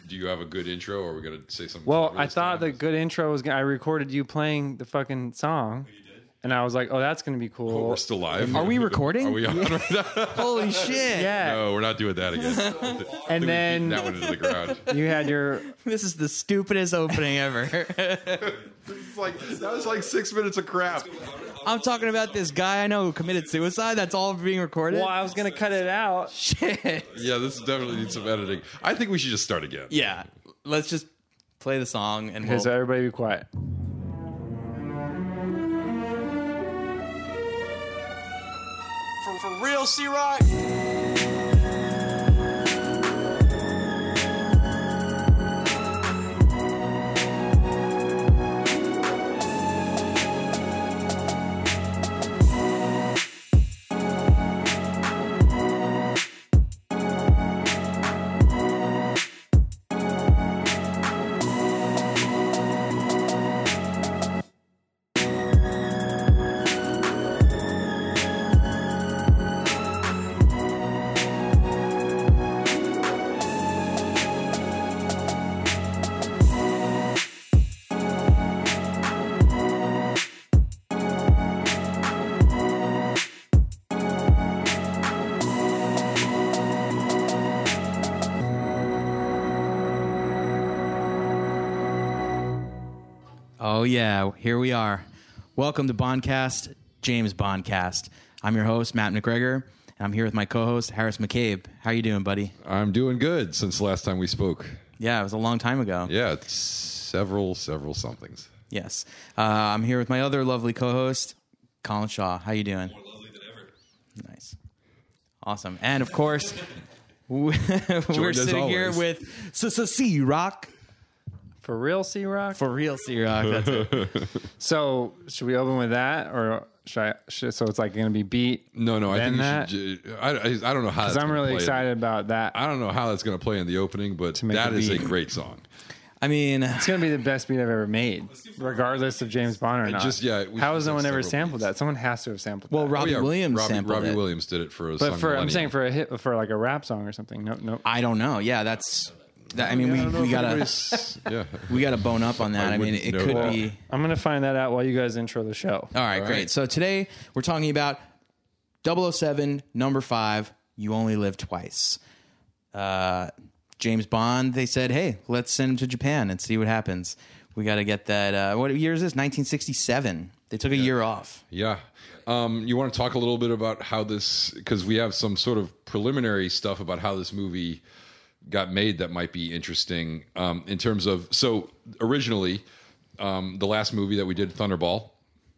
do you have a good intro, or are we going to say something? Well, I thought the good intro was I recorded you playing the fucking song. And I was like, oh, that's going to be cool. Oh, we're still live. Are we recording? Are we on right now? Holy shit. Yeah. No, we're not doing that again. And then that one into the ground. you had your... This is the stupidest opening ever. That was like 6 minutes of crap. I'm talking about this guy I know who committed suicide. That's all being recorded. Well, I was going to cut it out. Shit. Yeah, this definitely needs some editing. I think we should just start again. Yeah. Let's just play the song and Okay, so everybody be quiet. For real, C-Rock? Oh, yeah. Here we are. Welcome to Bondcast, James Bondcast. I'm your host, Matt McGregor, and I'm here with my co-host, Harris McCabe. How you doing, buddy? I'm doing good since the last time we spoke. Yeah, it was a long time ago. Yeah, it's several somethings. Yes. I'm here with my other lovely co-host, Colin Shaw. How you doing? More lovely than ever. Nice. Awesome. And, of course, we're sitting here with C-Rock. For real, C-Rock? For real, C-Rock. That's it. So, should we open with that? Or so it's like going to be beat? No, I then think that? you should. I don't know how. Because I'm really excited about that. I don't know how that's going to play in the opening, but make that a is a beat. great song. I mean, It's going to be the best beat I've ever made, regardless of James Bond or not. How has no one ever sampled that? Someone has to have sampled well, that. Robbie Williams sampled Robbie it. Williams did it for a But song. for I'm Millennium. saying for a hit, for like a rap song or something. No. I don't know. Yeah, that's... I mean, I don't know we if gotta anybody's- yeah. we gotta bone up on that. I mean, wouldn't it know could that. be. I'm going to find that out while you guys intro the show. All right, great. So today we're talking about 007, number 5. You only live twice. James Bond. They said, "Hey, let's send him to Japan and see what happens." We got to get that. What year is this? 1967. They took a year off. Yeah. You want to talk a little bit about how this, because we have some sort of preliminary stuff about how this movie got made that might be interesting in terms of, so originally, the last movie that we did, Thunderball,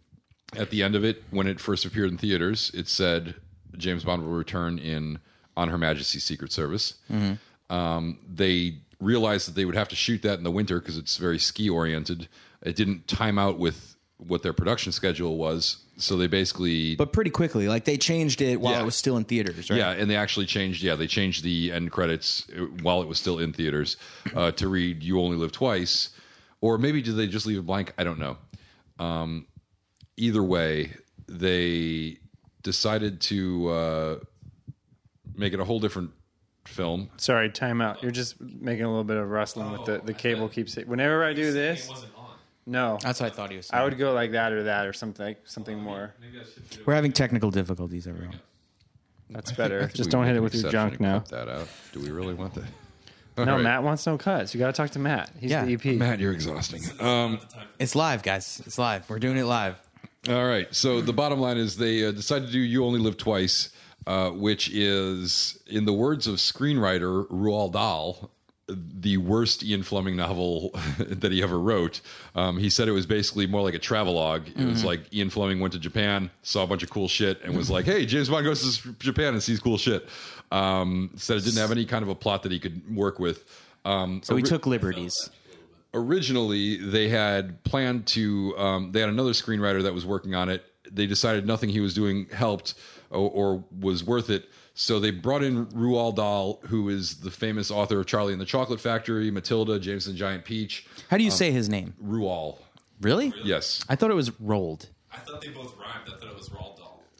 at the end of it, when it first appeared in theaters, it said James Bond will return on Her Majesty's Secret Service. Mm-hmm. They realized that they would have to shoot that in the winter because it's very ski-oriented. It didn't time out with what their production schedule was, so they basically... But pretty quickly, like they changed it while Yeah. it was still in theaters, right? Yeah, and they actually changed. Yeah, they changed the end credits while it was still in theaters to read "You Only Live Twice," or maybe did they just leave it blank? I don't know. Either way, they decided to make it a whole different film. Sorry, time out. You're just making a little bit of rustling with the cable keeps it. Whenever I do this, no. That's what I thought he was saying. I would go like that or something more. We're having technical difficulties, everyone. That's better. think Just we don't hit make it an with your exception junk and now. Cut that out. Do we really want that? No, All right. Matt wants no cuts. You got to talk to Matt. He's Yeah. the EP. Matt, you're exhausting. It's live, guys. It's live. We're doing it live. All right. So the bottom line is they decided to do "You Only Live Twice," which is, in the words of screenwriter Roald Dahl, the worst Ian Fleming novel that he ever wrote. He said it was basically more like a travelogue. It was like Ian Fleming went to Japan, saw a bunch of cool shit, and was like, "Hey, James Bond goes to Japan and sees cool shit." Said it didn't have any kind of a plot that he could work with. So we took liberties. Originally, they had planned to. They had another screenwriter that was working on it. They decided nothing he was doing helped or was worth it. So they brought in Roald Dahl, who is the famous author of Charlie and the Chocolate Factory, Matilda, James and the Giant Peach. How do you say his name? Roald. Really? Yes. I thought it was Rolled. I thought they both rhymed. I thought it was Roald Dahl.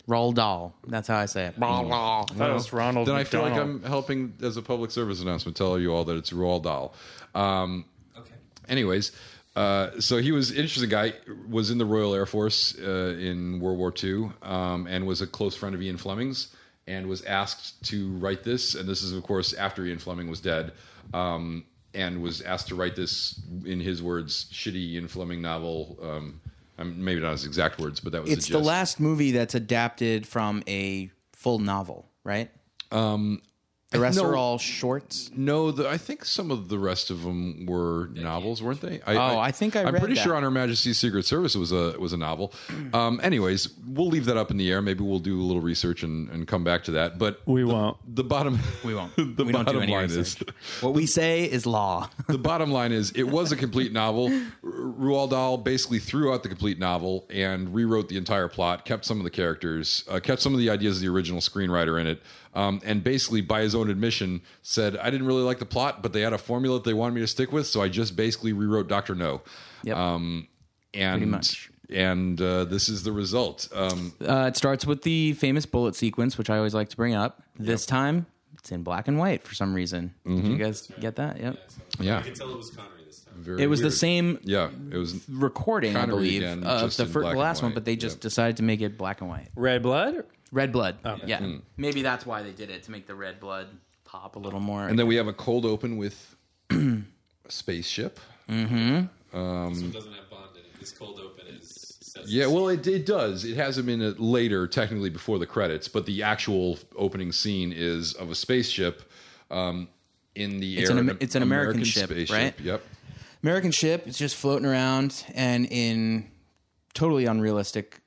Roald Dahl. That's how I say it. I thought it was Ronald Then I feel like McDonald. I'm helping as a public service announcement tell you all that it's Roald Dahl. Okay. Anyways, so he was an interesting guy. Was in the Royal Air Force in World War II, and was a close friend of Ian Fleming's, and was asked to write this. And this is, of course, after Ian Fleming was dead, and was asked to write this, in his words, shitty Ian Fleming novel. Maybe not his exact words, but that was It's the the gist. last movie that's adapted from a full novel, right? The rest no. are all shorts. No, I think some of the rest of them were novels, weren't they? I think I I'm read pretty that. sure on Her Majesty's Secret Service was a novel. Anyways, we'll leave that up in the air. Maybe we'll do a little research and come back to that. But We won't. The bottom. We won't. The We don't do bottom any line research. is. What we say is law. The bottom line is, it was a complete novel. Roald Dahl basically threw out the complete novel and rewrote the entire plot, kept some of the characters, kept some of the ideas of the original screenwriter in it, and basically, by his own admission, said, I didn't really like the plot, but they had a formula that they wanted me to stick with, so I just basically rewrote Dr. No. Yep. And Pretty much. And this is the result. It starts with the famous bullet sequence, which I always like to bring up. This time, it's in black and white for some reason. Did you guys get that? Yep. Yeah. I can tell it was Connery this time. Very It was the weird. same Yeah, it was. recording, I Connery believe, again, of just the in black and last one, white. but they just Yep. decided to make it black and white. Red Blood? Red blood. Okay. Yeah. Maybe that's why they did it, to make the red blood pop a little more. And then we have a cold open with a spaceship. This one doesn't have Bond in it. This cold open is set. Yeah, well, it does. It has him in it later, technically before the credits, but the actual opening scene is of a spaceship in the It's air. it's an American ship, right? Yep. American ship is just floating around, and in totally unrealistic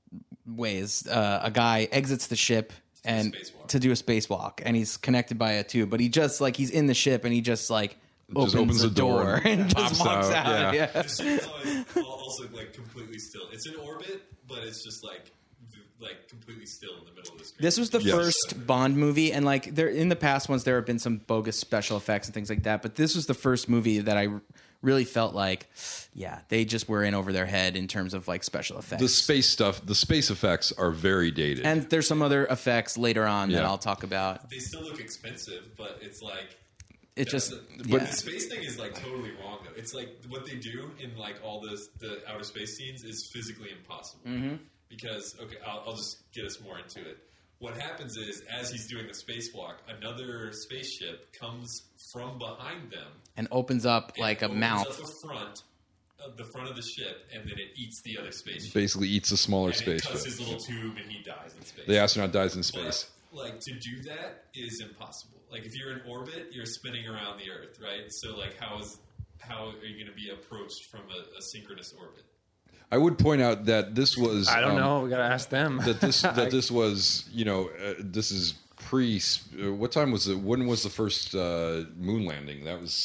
ways, a guy exits the ship and spacewalk. to do a spacewalk, and he's connected by a tube, but he just he's in the ship, and he just opens the door and pops just walks out. out, yeah. Yeah. The ship is always also like completely still. It's in orbit, but it's just like completely still in the middle of the screen. This was the Yes. first Bond movie, and there in the past ones there have been some bogus special effects and things like that, but this was the first movie that I really felt like, yeah, they just were in over their head in terms of special effects. The space stuff, the space effects are very dated. And there's some other effects later on that Yeah. I'll talk about. They still look expensive, but it's like It just, but yeah. the space thing is totally wrong though. It's what they do in all the outer space scenes is physically impossible. Mm-hmm. Because I'll just get us more into it. What happens is, as he's doing the spacewalk, another spaceship comes from behind them and opens up like a opens mouth. up the front of the ship, and then it eats the other spaceship. Basically eats a smaller And it cuts spaceship. his little tube, and he dies in space. The astronaut dies in space. But, to do that is impossible. If you're in orbit, you're spinning around the Earth, right? So, how are you going to be approached from a synchronous orbit? I would point out that this was. I don't know. We got to ask them. That this was, this is pre. What time was it? When was the first moon landing? That was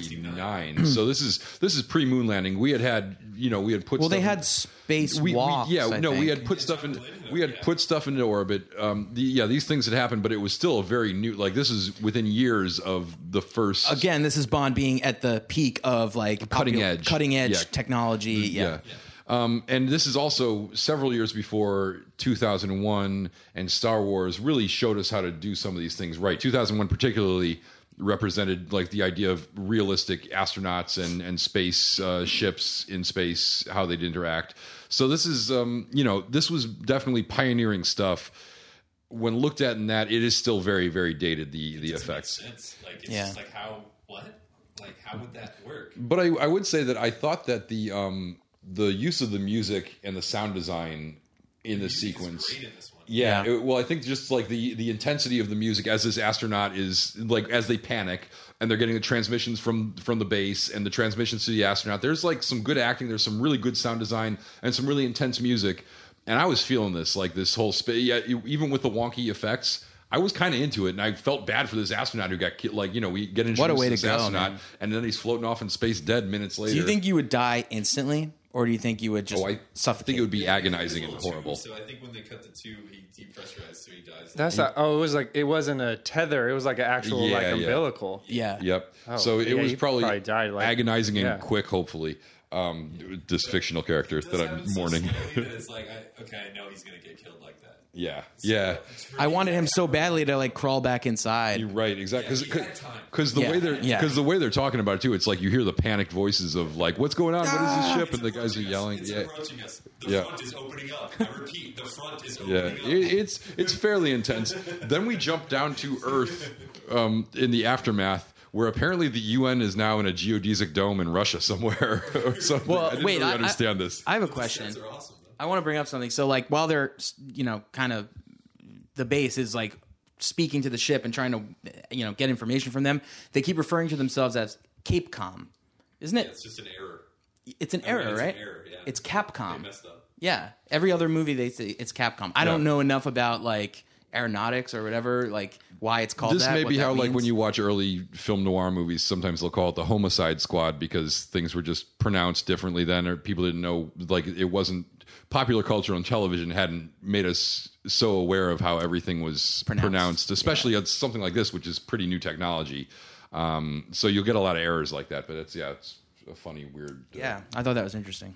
69. So this is pre moon landing. We had put. Well, stuff they in- had space walks. we I had think. put stuff in. We had put stuff into orbit. These things had happened, but it was still a very new. This is within years of the first. Again, this is Bond being at the peak of cutting edge Yeah. technology. Yeah. And this is also several years before 2001 and Star Wars really showed us how to do some of these things right. 2001 particularly represented the idea of realistic astronauts and space ships in space, how they'd interact. So this is, this was definitely pioneering stuff. When looked at in that, it is still very, very dated, the effects. Makes sense. It's Yeah. just how would that work? But I would say that I thought that the use of the music and the sound design in the sequence. Great in this one. Yeah. Yeah. I think just the intensity of the music as this astronaut is as they panic and they're getting the transmissions from the base and the transmissions to the astronaut. There's some good acting. There's some really good sound design and some really intense music. And I was feeling this this whole space. Yeah, even with the wonky effects. I was kind of into it, and I felt bad for this astronaut who got killed. We get introduced What a way to this to go, astronaut, man. and then he's floating off in space dead minutes later. Do you think you would die instantly, or do you think you would just I suffocate? think it would be agonizing and There's a little horrible. tube, so I think when they cut the tube, he depressurized, so he dies. That's not, it was it wasn't a tether. It was an actual Yeah, yeah. umbilical. Yeah. Yep. Oh, So it yeah, was he probably probably died, agonizing and yeah. quick, hopefully. this fictional character that I'm mourning. So it's like, I know he's going to get killed like that. Yeah, yeah. I wanted him so badly to like crawl back inside. You're right, exactly. Because the Yeah. way they're talking about it too, it's like you hear the panicked voices of like, "What's going on? What is this ship?" And the guys are yelling. It's approaching us. The front is opening up. I repeat, the front is opening up. It's fairly intense. Then we jump down to Earth in the aftermath, where apparently the UN is now in a geodesic dome in Russia somewhere or something. Well, I didn't really understand this. I have a question. They're awesome, though. I want to bring up something. So, like, while they're, kind of, the base is like speaking to the ship and trying to, get information from them, they keep referring to themselves as Capcom, isn't it? Yeah, it's just an error. It's an error, right? An error, yeah. It's Capcom. They messed up. Yeah. Every other movie they say it's Capcom. I don't know enough about like aeronautics or whatever, like why it's called This that. may what be that how, like, means. when you watch early film noir movies, sometimes they'll call it the Homicide Squad because things were just pronounced differently then, or people didn't know, like, it wasn't popular culture on television hadn't made us so aware of how everything was pronounced, especially on something like this, which is pretty new technology. So you'll get a lot of errors like that, but it's a funny, weird. Yeah, I thought that was interesting.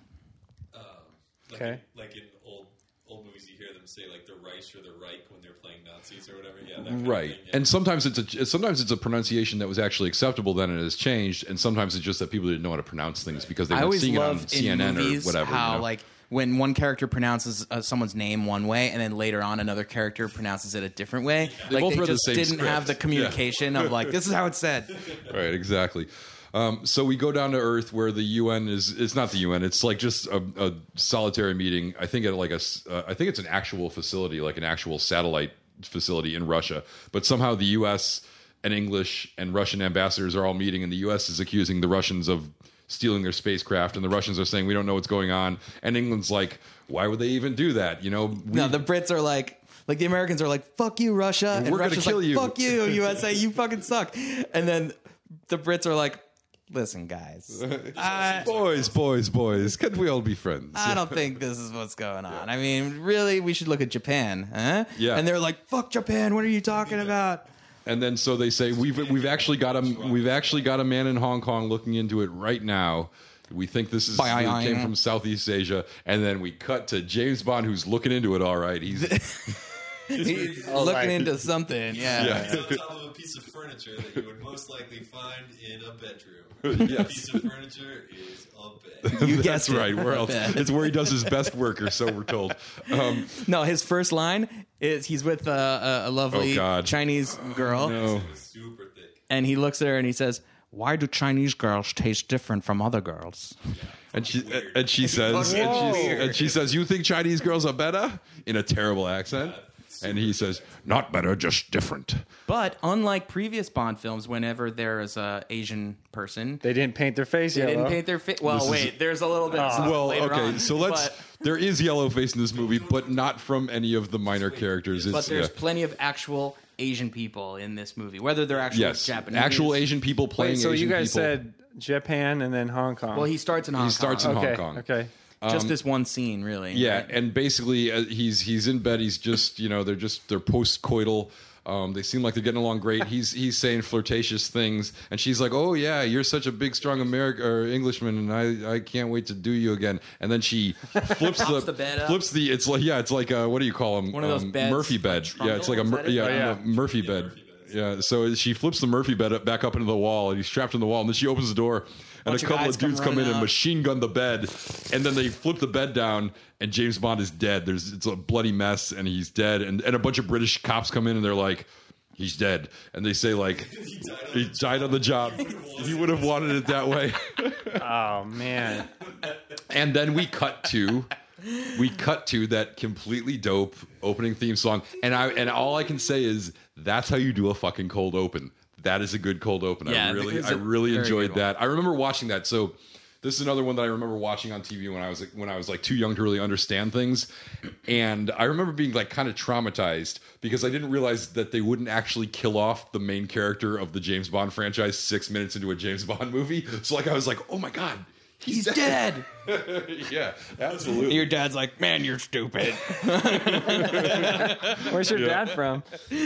Like in old movies, you hear them say like the Reich or the Reich when they're playing Nazis or whatever. Yeah, that kind Right, of thing, yeah. and sometimes it's a pronunciation that was actually acceptable then and has changed, and sometimes it's just that people didn't know how to pronounce things because they I were always seeing it on love in CNN movies or whatever. how you know? like when one character pronounces someone's name one way and then later on another character pronounces it a different way. Like both they read the just same didn't have the script. communication of like this is how it's said. Right, exactly. So we go down to Earth where the UN it's not the UN. It's like just a solitary meeting. I think at like I think it's an actual facility, like an actual satellite facility in Russia. But somehow the U.S. and English and Russian ambassadors are all meeting, and the U.S. is accusing the Russians of stealing their spacecraft, and the Russians are saying we don't know what's going on, and England's like, why would they even do that? No, the Brits are like the Americans are like, fuck you, Russia, and we're gonna Russia's kill like, you. fuck you, USA, you fucking suck. And then the Brits are like, listen, guys, boys, can we all be friends? I don't think this is what's going on. I mean, really, we should look at Japan, huh? Yeah. And they're like, fuck Japan, what are you talking about? And then so they say we've actually got a man in Hong Kong looking into it right now. We think this came from Southeast Asia, and then we cut to James Bond, who's looking into it. All right, he's looking into something. Yeah. It's on top of a piece of furniture that you would most likely find in a bedroom. Yes. A piece of furniture is a bed. You that's guessed it. right. Where else? It's where he does his best work, or so we're told. No, his first line is he's with a lovely Chinese girl, No. It's super thick. and he looks at her and he says, "Why do Chinese girls taste different from other girls?" And she says, "You think Chinese girls are better?" in a terrible accent. And he says, "Not better, just different." But unlike previous Bond films, whenever there is a Asian person, They didn't paint their face they yellow. didn't paint their face. Well, wait, there's a little bit. Of stuff Well, later okay, on, so there is yellow face in this movie, but not from any of the minor characters. But there's plenty of actual Asian people in this movie, whether they're actual Japanese, actual Asian people playing. Wait, so Asian you guys people. said Japan and then Hong Kong. Well, he starts in Hong Kong. He starts in okay, Hong Kong. Okay. Just this one scene, really. Yeah, right? and basically he's in bed. He's just they're post-coital. They seem like they're getting along great. He's saying flirtatious things, and she's like, "Oh yeah, you're such a big, strong American or Englishman, and I can't wait to do you again." And then she flips the bed up. It's like what do you call them? One of those beds, Murphy bed. like Yeah, it's like a trundle, is that it? Murphy bed. Yeah, so she flips the Murphy bed back up into the wall, and he's trapped in the wall. And then she opens the door, and Bunch a of couple guys of dudes come come in running and out. machine gun the bed, and then they flip the bed down, and James Bond is dead. It's a bloody mess, and he's dead. And a bunch of British cops come in, and they're like, "He's dead," and they say like, "He died on the job. He would have wanted it that way." Oh man. And then we cut to that completely dope opening theme song, and all I can say is that's how you do a fucking cold open. That is a good cold open. Yeah, I really it's a enjoyed very good that. I remember watching that. So this is another one that I remember watching on TV when I was like too young to really understand things, and I remember being like kind of traumatized because I didn't realize that they wouldn't actually kill off the main character of the James Bond franchise 6 minutes into a James Bond movie. So like I was like, oh my god. He's dead. Yeah, absolutely. Your dad's like, man, you're stupid. Where's your dad from?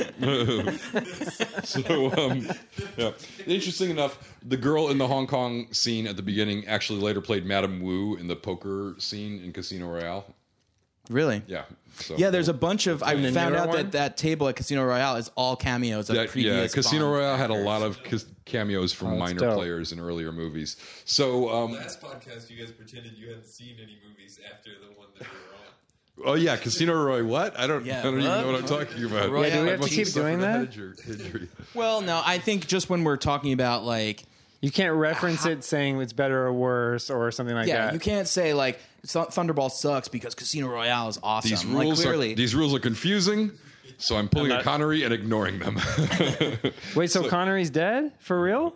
So, yeah. Interesting enough, the girl in the Hong Kong scene at the beginning actually later played Madame Wu in the poker scene in Casino Royale. Really? Yeah. So, Yeah, there's a bunch of. I found out one? that table at Casino Royale is all cameos of previous. Casino Bond Royale had a actors. lot of cameos from minor dope. players in earlier movies. So, Last podcast, you guys pretended you hadn't seen any movies after the one that we were on. oh yeah, Casino Royale. What? I don't even know what I'm talking about. Royale. Yeah, do we I have to must keep suffered doing a head that? injury. Well, no, I think just when we're talking about like. You can't reference it saying it's better or worse or something like Yeah, that. you can't say like Thunderball sucks because Casino Royale is awesome. These rules are confusing, so I'm pulling a Connery and ignoring them. Wait, so Connery's dead? For real?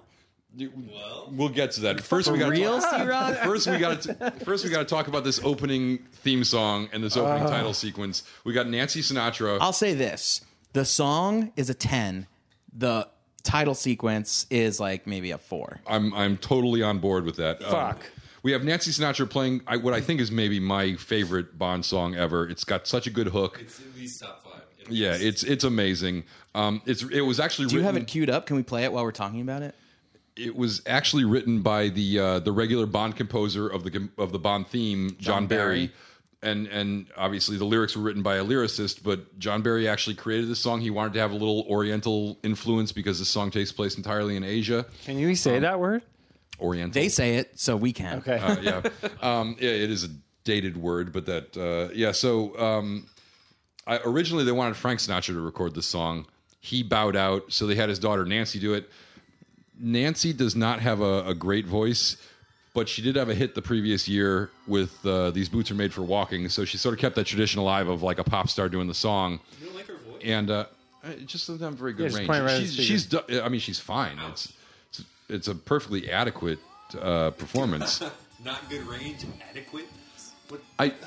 We'll get to that. First, we got real, C-Rod? First, we got to talk about this opening theme song and this opening title sequence. We got Nancy Sinatra. I'll say this: the song is a 10. The title sequence is like maybe a 4. I'm totally on board with that. Fuck. We have Nancy Sinatra playing what I think is maybe my favorite Bond song ever. It's got such a good hook. It's at least top 5. Yeah, it's amazing. It was actually. Do you have it queued up? Can we play it while we're talking about it? It was actually written by the regular Bond composer of the Bond theme, John Barry. And obviously the lyrics were written by a lyricist, but John Barry actually created this song. He wanted to have a little Oriental influence because this song takes place entirely in Asia. Can you say that word? Oriental. They say it, so we can. Okay. Yeah. It is a dated word, but that yeah. So originally they wanted Frank Sinatra to record this song. He bowed out, so they had his daughter Nancy do it. Nancy does not have a great voice, but she did have a hit the previous year with These Boots Are Made for Walking, so she sort of kept that tradition alive of like a pop star doing the song. You don't like her voice? And it just doesn't have very good Yeah, range. just playing right I mean, she's fine. It's a perfectly adequate performance. Not good range, adequate. What?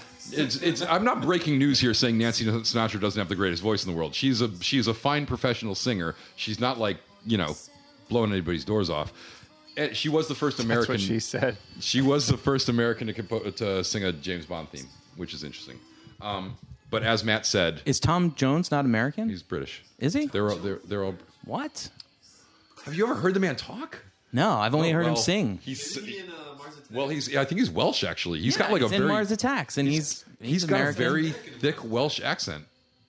I'm not breaking news here saying Nancy Sinatra doesn't have the greatest voice in the world. She's a fine professional singer. She's not like, blowing anybody's doors off. And she was the first American. That's what she said. She was the first American to sing a James Bond theme, which is interesting. But as Matt said, Is Tom Jones not American? he's British. Is he? They're all. What? Have you ever heard the man talk? No, I've only heard him Well, sing. Isn't he in Mars Attacks? Well, I think he's Welsh actually. He's got like he's a in very Mars Attacks, and he's got a American. very thick Welsh accent.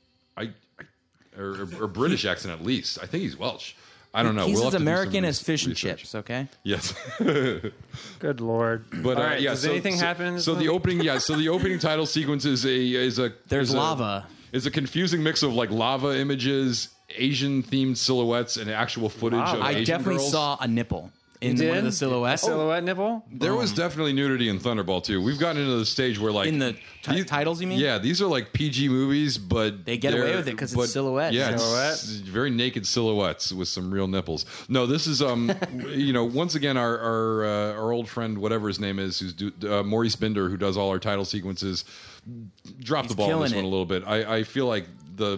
Or British accent at least. I think he's Welsh. I don't know. He's We'll as have to do American some as fish and research. chips. Okay. Yes. Good Lord. But All right, yeah, does anything happen in this so movie? the opening title sequence is There's lava. Is a confusing mix of like lava images, Asian themed silhouettes, and actual footage of I Asian definitely girls. saw a nipple in You one of did? the silhouettes. A silhouette nipple? There was definitely nudity in Thunderball too. We've gotten into the stage where like In the titles, you mean? Yeah, these are like PG movies, but They get away with it 'cause it's silhouettes. Yeah, Silhouette. it's very naked silhouettes with some real nipples. No, this is once again our old friend, whatever his name is, who's Maurice Binder, who does all our title sequences. Dropped the ball on this killing one a little bit. I feel like the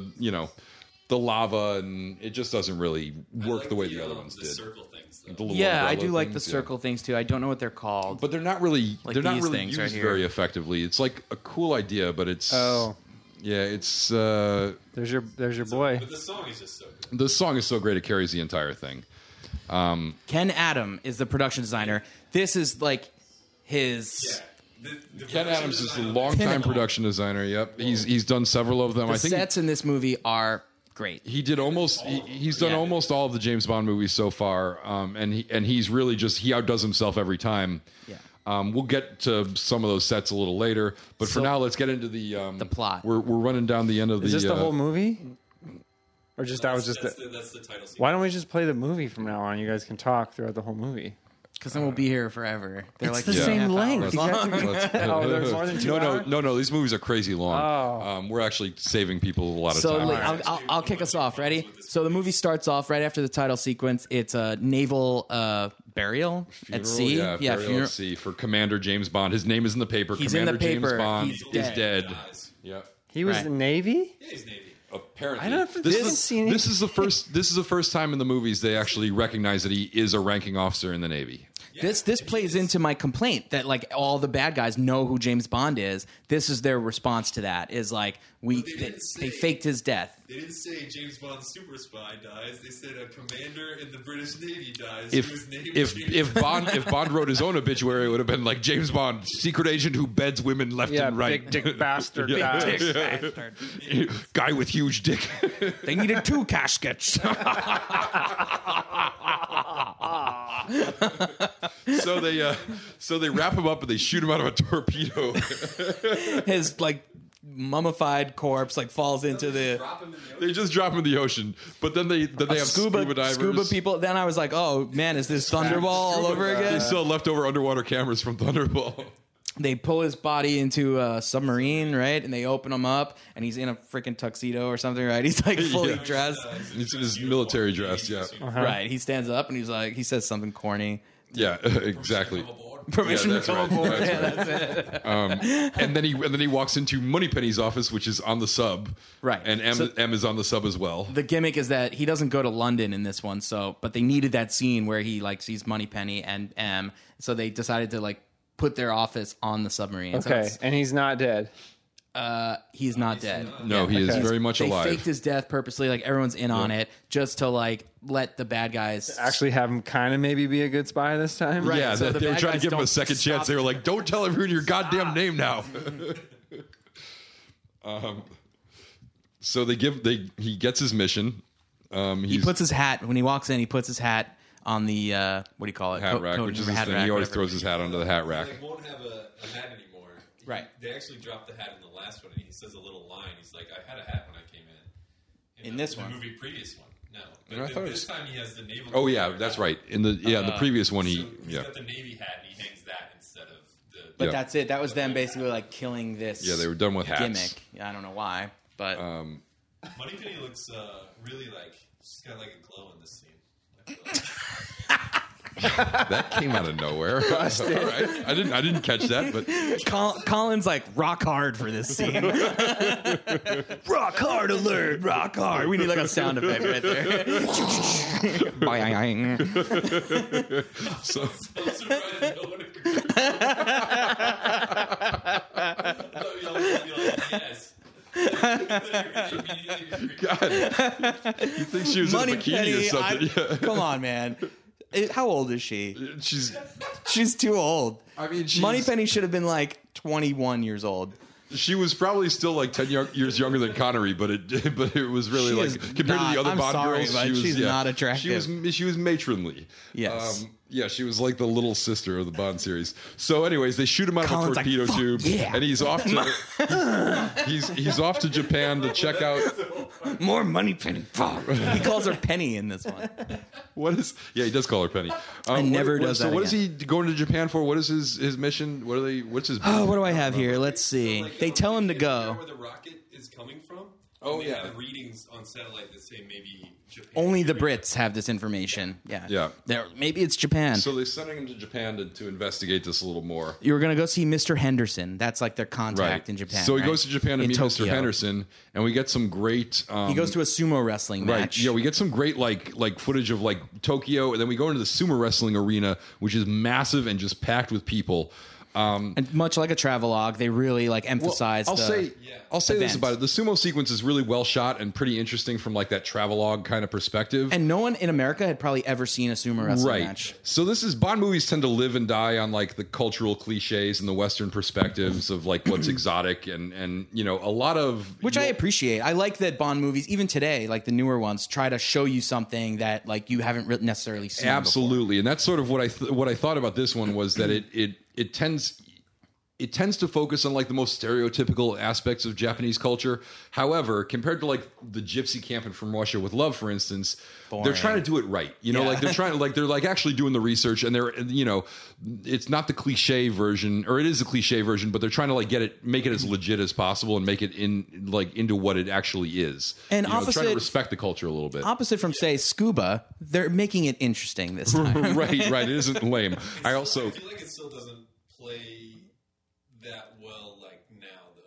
lava and it just doesn't really work like the way the other ones the did. circle things, though. The little Yeah, I umbrella do like the things, yeah. circle things too. I don't know what they're called. But they're not really Like they're not these really things used right here. very effectively. It's like a cool idea, but it's it's There's your boy. But the song is just so good. the song is so great it carries the entire thing. Ken Adam is the production designer. This is like his. Yeah. The Ken production Adams is a design- longtime Pinnacle. production designer. Yep, he's done several of them. The I think sets in this movie are great. he did almost he's done Yeah. almost all of the James Bond movies so far, and he's really he outdoes himself every time. Yeah. We'll get to some of those sets a little later, but for So- now, let's get into the plot. We're running down the end of Is the. this the whole movie? Or just that was just that's the. the title sequence. Why don't we just play the movie from now on? You guys can talk throughout the whole movie. Because then we'll be here forever. They're It's like the 2.5 same hours length. long. Oh, there's more than 2 hours? No. These movies are crazy long. Oh. We're actually saving people a lot of So time. I'll kick us off. Ready? So the movie starts off right after the title sequence. It's a naval burial at sea. Yeah, burial funeral. at sea for Commander James Bond. His name is in the paper. He's in Commander the paper. James Bond He's is dead. Dies. Yeah. He was Right. the Navy? Yeah, he's Navy. Apparently, I don't know if this this is scene- this is the first time in the movies they actually recognize that he is a ranking officer in the Navy. This plays into my complaint that like all the bad guys know who James Bond is. This is their response to that is like they faked his death. They didn't say James Bond's super spy dies. They said a commander in the British Navy dies. If Bond wrote his own obituary, it would have been like James Bond, secret agent who beds women left and right. Big dick bastard. Big dick bastard. Guy with huge dick. They needed 2 caskets. So they wrap him up and they shoot him out of a torpedo. His like mummified corpse like falls into the. They just drop him in the ocean, but then they have scuba divers, scuba people. Then I was like, oh man, is this Thunderball all over again? They still have leftover underwater cameras from Thunderball. They pull his body into a submarine, right? And they open him up, and he's in a freaking tuxedo or something, right? He's like fully dressed. He's in his military dress, yeah. Right. He stands up and he says something corny. Yeah, exactly. Permission to come aboard. That's it. And then he walks into Moneypenny's office, which is on the sub. Right. And M is on the sub as well. The gimmick is that he doesn't go to London in this one, but they needed that scene where he like sees Moneypenny and M, so they decided to like put their office on the submarine. Okay, and he's not dead. He's not dead. No, he is very much alive. They faked his death purposely, like everyone's in on it, just to like let the bad guys actually have him kind of maybe be a good spy this time. Right. Yeah, so they were trying to give him a second chance. They were like, "Don't tell everyone your goddamn name now." So he gets his mission. He puts his hat when he walks in. He puts his hat on the what do you call it? Hat rack, which is his thing. He always throws his hat onto the hat rack. They won't have a hat anymore. Right. They actually dropped the hat in the last one, and he says a little line. He's like, "I had a hat when I came in." In this one, the movie previous one, no. But this time he has the naval. Oh yeah, that's right. In the previous one, he's got the Navy hat, and he hangs that instead of the. But that's it. That was them basically like killing this. Yeah, they were done with hats. Gimmick. I don't know why, but Moneypenny looks really like she's got like a glow in this scene. That came out of nowhere. All right. I didn't catch that, but Colin's like rock hard for this scene. Rock hard alert, rock hard. We need like a sound effect right there. So Yes. God, you think she was in a bikini or something? Come on, man. How old is she? She's too old. I mean, Moneypenny should have been like 21 years old. She was probably still like 10 years younger than Connery, but it was really like compared to the other Bond girls, she's not attractive. She was matronly. Yes. Yeah, she was like the little sister of the Bond series. So, anyways, they shoot him out of a torpedo tube, and he's off to he's off to Japan to check out more Moneypenny. He calls her Penny in this one. He does call her Penny. And never does that. So, what is he going to Japan for? What is his mission? What's his? Oh, what do I have here? Let's see. Like, they tell him to go. Where the rocket is coming from? Oh, they yeah. have readings on satellite that say maybe Japan. Only the Brits have this information. Yeah. Maybe it's Japan. So they're sending him to Japan to investigate this a little more. You were going to go see Mr. Henderson. That's like their contact in Japan. So he goes to Japan to meet Mr. Henderson, and we get some great. He goes to a sumo wrestling match. Right. Yeah, we get some great like footage of like Tokyo, and then we go into the sumo wrestling arena, which is massive and just packed with people. And much like a travelogue, they really like emphasize. I'll say this about it: the sumo sequence is really well shot and pretty interesting from like that travelogue kind of perspective. And no one in America had probably ever seen a sumo wrestling match. So Bond movies tend to live and die on like the cultural cliches and the Western perspectives of like what's exotic and a lot of which I appreciate. I like that Bond movies, even today, like the newer ones, try to show you something that like you haven't necessarily seen. Absolutely, and that's sort of what I thought about this one was that it tends to focus on like the most stereotypical aspects of Japanese culture. However, compared to like the Gypsy Camp and From Russia with Love, for instance, they're trying to do it right. Like they're trying to they're like actually doing the research, and they're it's not the cliche version, or it is the cliche version, but they're trying to like make it as legit as possible and make it into what it actually is. And trying to respect the culture a little bit. Opposite from say Scuba, they're making it interesting this time. Right. It isn't lame. I feel like it still doesn't play that well like now though. Like it's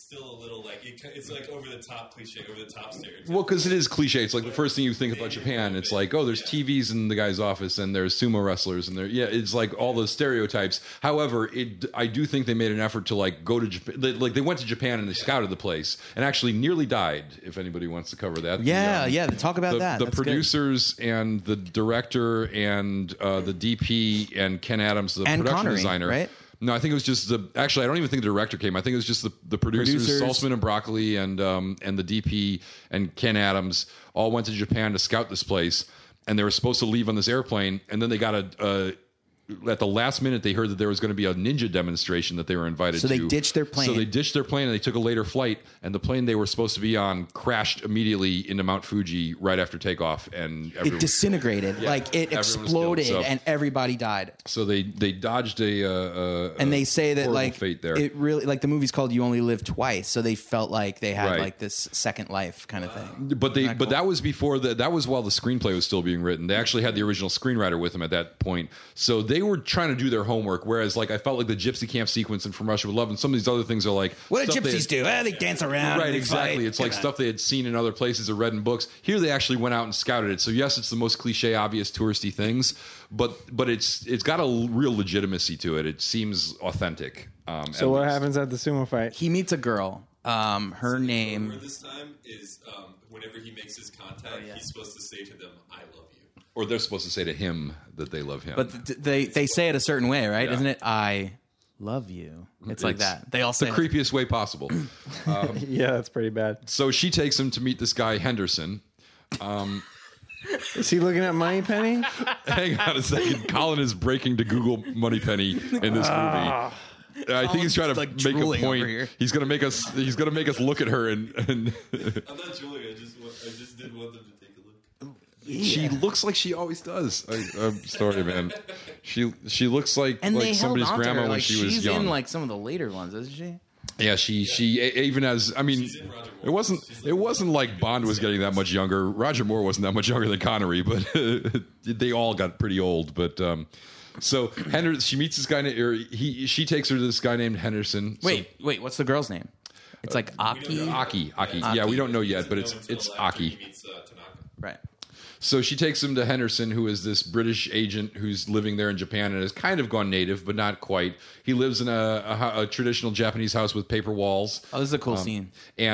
still a little like it's like over the top cliche, over the top stereotype. Well, because it is cliche. It's like the first thing you think about Japan. It's like, oh, there's TVs in the guy's office, and there's sumo wrestlers, and it's like all the stereotypes. However, I do think they made an effort to like go to Japan. Like they went to Japan and they scouted the place, and actually nearly died. If anybody wants to cover that, talk about that. The That's producers good. And the director and the DP and Ken Adams, the and production Connery, designer, right? No, I think it was just actually, I don't even think the director came. I think it was just the producers, Saltzman and Broccoli, and the DP and Ken Adams all went to Japan to scout this place, and they were supposed to leave on this airplane, and then they got at the last minute, they heard that there was going to be a ninja demonstration that they were invited to. So they ditched their plane. So they ditched their plane and they took a later flight. And the plane they were supposed to be on crashed immediately into Mount Fuji right after takeoff. And it disintegrated. Like it exploded and everybody died. So they dodged and they say that like fate there. It really like the movie's called You Only Live Twice. So they felt like they had like this second life kind of thing. But that was before that was while the screenplay was still being written. They actually had the original screenwriter with them at that point. So they were trying to do their homework, whereas like I felt like the Gypsy Camp sequence and From Russia with Love and some of these other things are like what do gypsies do? They dance around. Right, exactly. It's like stuff they had seen in other places or read in books. Here they actually went out and scouted it. So yes, it's the most cliche, obvious touristy things, but it's got a real legitimacy to it. It seems authentic. So what happens at the sumo fight? He meets a girl. Her name this time is whenever he makes his contact, he's supposed to say to them, "I love you." Or they're supposed to say to him that they love him. But they say it a certain way, right? Yeah. Isn't it? I love you. It's like that. They all say the creepiest way possible. Yeah, that's pretty bad. So she takes him to meet this guy, Henderson. Is he looking at Moneypenny? Hang on a second. Colin is breaking to Google Moneypenny in this movie. I think he's trying to make a point. He's going to make us. He's going to make us look at her and. I'm not drooling. I just did want them to take a look. Yeah. She looks like she always does. I'm sorry, man. She looks like somebody's grandma when she was young. She's in like some of the later ones, isn't she? Yeah, she even as I mean, it wasn't like Bond was getting that much younger. Roger Moore wasn't that much younger than Connery, but they all got pretty old. But so she meets this guy, she takes her to this guy named Henderson. Wait, what's the girl's name? It's like Aki. Aki. Yeah, we don't know yet, but it's Aki. Right. So she takes him to Henderson, who is this British agent who's living there in Japan and has kind of gone native, but not quite. He lives in a traditional Japanese house with paper walls. Oh, this is a cool scene.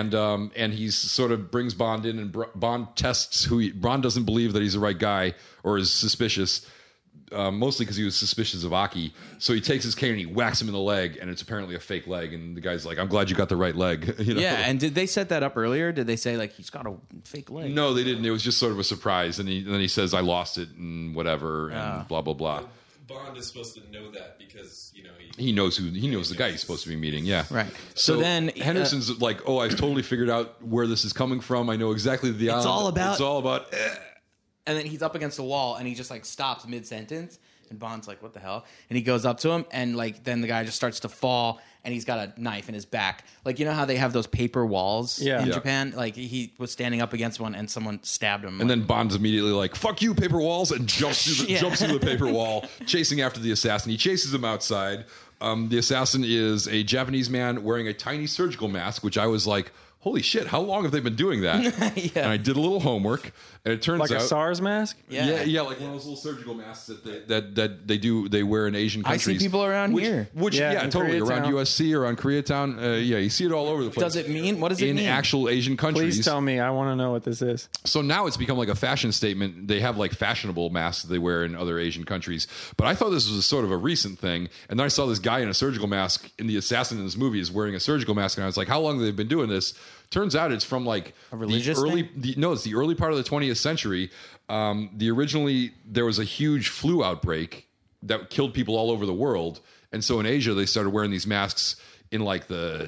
And he's sort of brings Bond in, and Bond tests Bond doesn't believe that he's the right guy or is suspicious. Mostly because he was suspicious of Aki. So he takes his cane and he whacks him in the leg, and it's apparently a fake leg. And the guy's like, I'm glad you got the right leg. You know? Yeah, and did they set that up earlier? Did they say, like, he's got a fake leg? No, they didn't. It was just sort of a surprise. And then he says, I lost it and whatever, and blah, blah, blah. Bond is supposed to know that because, he knows the guy he's supposed to be meeting. Yeah. Right. So then Henderson's like, oh, I've totally figured out where this is coming from. I know exactly the island. It's all about... And then he's up against the wall, and he just like stops mid-sentence, and Bond's like, what the hell? And he goes up to him, and like then the guy just starts to fall, and he's got a knife in his back. Like, you know how they have those paper walls in Japan? Like, he was standing up against one, and someone stabbed him. And then Bond's immediately like, fuck you, paper walls, and jumps through the paper wall, chasing after the assassin. He chases him outside. The assassin is a Japanese man wearing a tiny surgical mask, which I was like, holy shit, how long have they been doing that? And I did a little homework, and it turns out... Like a SARS mask? Yeah, like one of those little surgical masks that they wear in Asian countries. I see people around here. Totally. Around USC, around Koreatown. You see it all over the place. What does it mean? In actual Asian countries. Please tell me. I want to know what this is. So now it's become like a fashion statement. They have like fashionable masks that they wear in other Asian countries. But I thought this was sort of a recent thing. And then I saw this guy in a surgical mask, and the assassin in this movie is wearing a surgical mask. And I was like, how long have they been doing this? Turns out it's from like a religious thing? It's the early part of the 20th century. There was a huge flu outbreak that killed people all over the world, and so in Asia they started wearing these masks in like the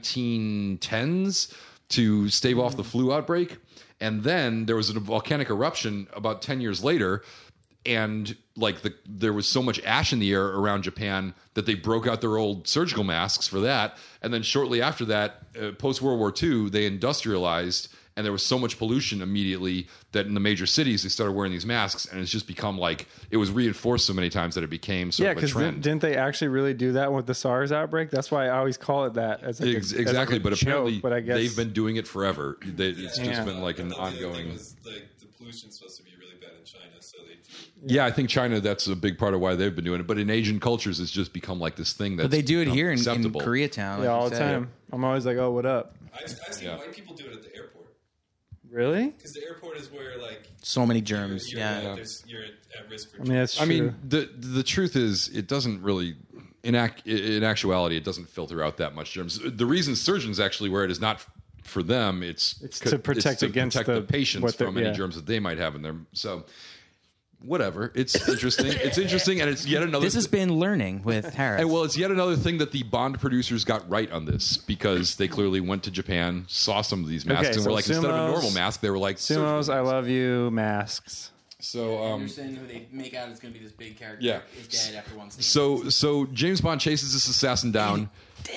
1910s to stave off the flu outbreak. And then there was a volcanic eruption about 10 years later, and like there was so much ash in the air around Japan that they broke out their old surgical masks for that. And then shortly after that, post World War II, they industrialized and there was so much pollution immediately that in the major cities they started wearing these masks, and it's just become like it was reinforced so many times that it became sort of a trend. Didn't they actually really do that with the SARS outbreak? That's why I always call it that. As like exactly, but apparently I guess they've been doing it forever. It's just been like an ongoing. The pollution's supposed to be really bad in China, so they do. Yeah, I think China, that's a big part of why they've been doing it. But in Asian cultures, it's just become like this thing that's But they do it here in acceptable. Koreatown. Yeah, all the time. I'm always like, oh, what up? I've seen white people do it at the airport. Really? Because the airport is where, like... So many germs, you're at risk for I mean, that's true. I mean, the truth is, it doesn't really... In actuality, it doesn't filter out that much germs. The reason surgeons actually wear it is not for them. It's to protect against the patients from any germs that they might have in them. So... whatever. It's interesting. It's interesting, and it's yet another... This has been learning with Harris. And well, it's yet another thing that the Bond producers got right on this, because they clearly went to Japan, saw some of these masks, and were like, instead of a normal mask, they were like... Sumos, I love you, masks. So, Anderson, who they make out is going to be this big character, is dead after one scene. So James Bond chases this assassin down.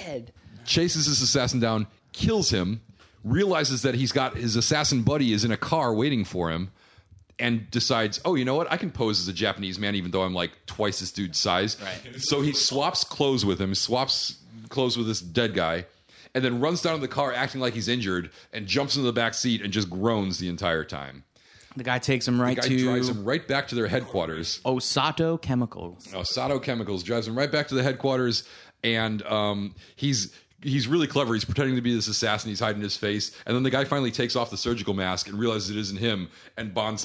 Chases this assassin down, kills him, realizes that he's got his assassin buddy is in a car waiting for him, and decides, oh, you know what? I can pose as a Japanese man even though I'm like twice this dude's size. Right. So he swaps clothes with him, swaps clothes with this dead guy, and then runs down to the car acting like he's injured and jumps into the back seat and just groans the entire time. The guy takes him right drives him right back to their headquarters. Osato Chemicals. Osato Chemicals drives him right back to the headquarters, and he's really clever. He's pretending to be this assassin. He's hiding his face, and then the guy finally takes off the surgical mask and realizes it isn't him. And Bond's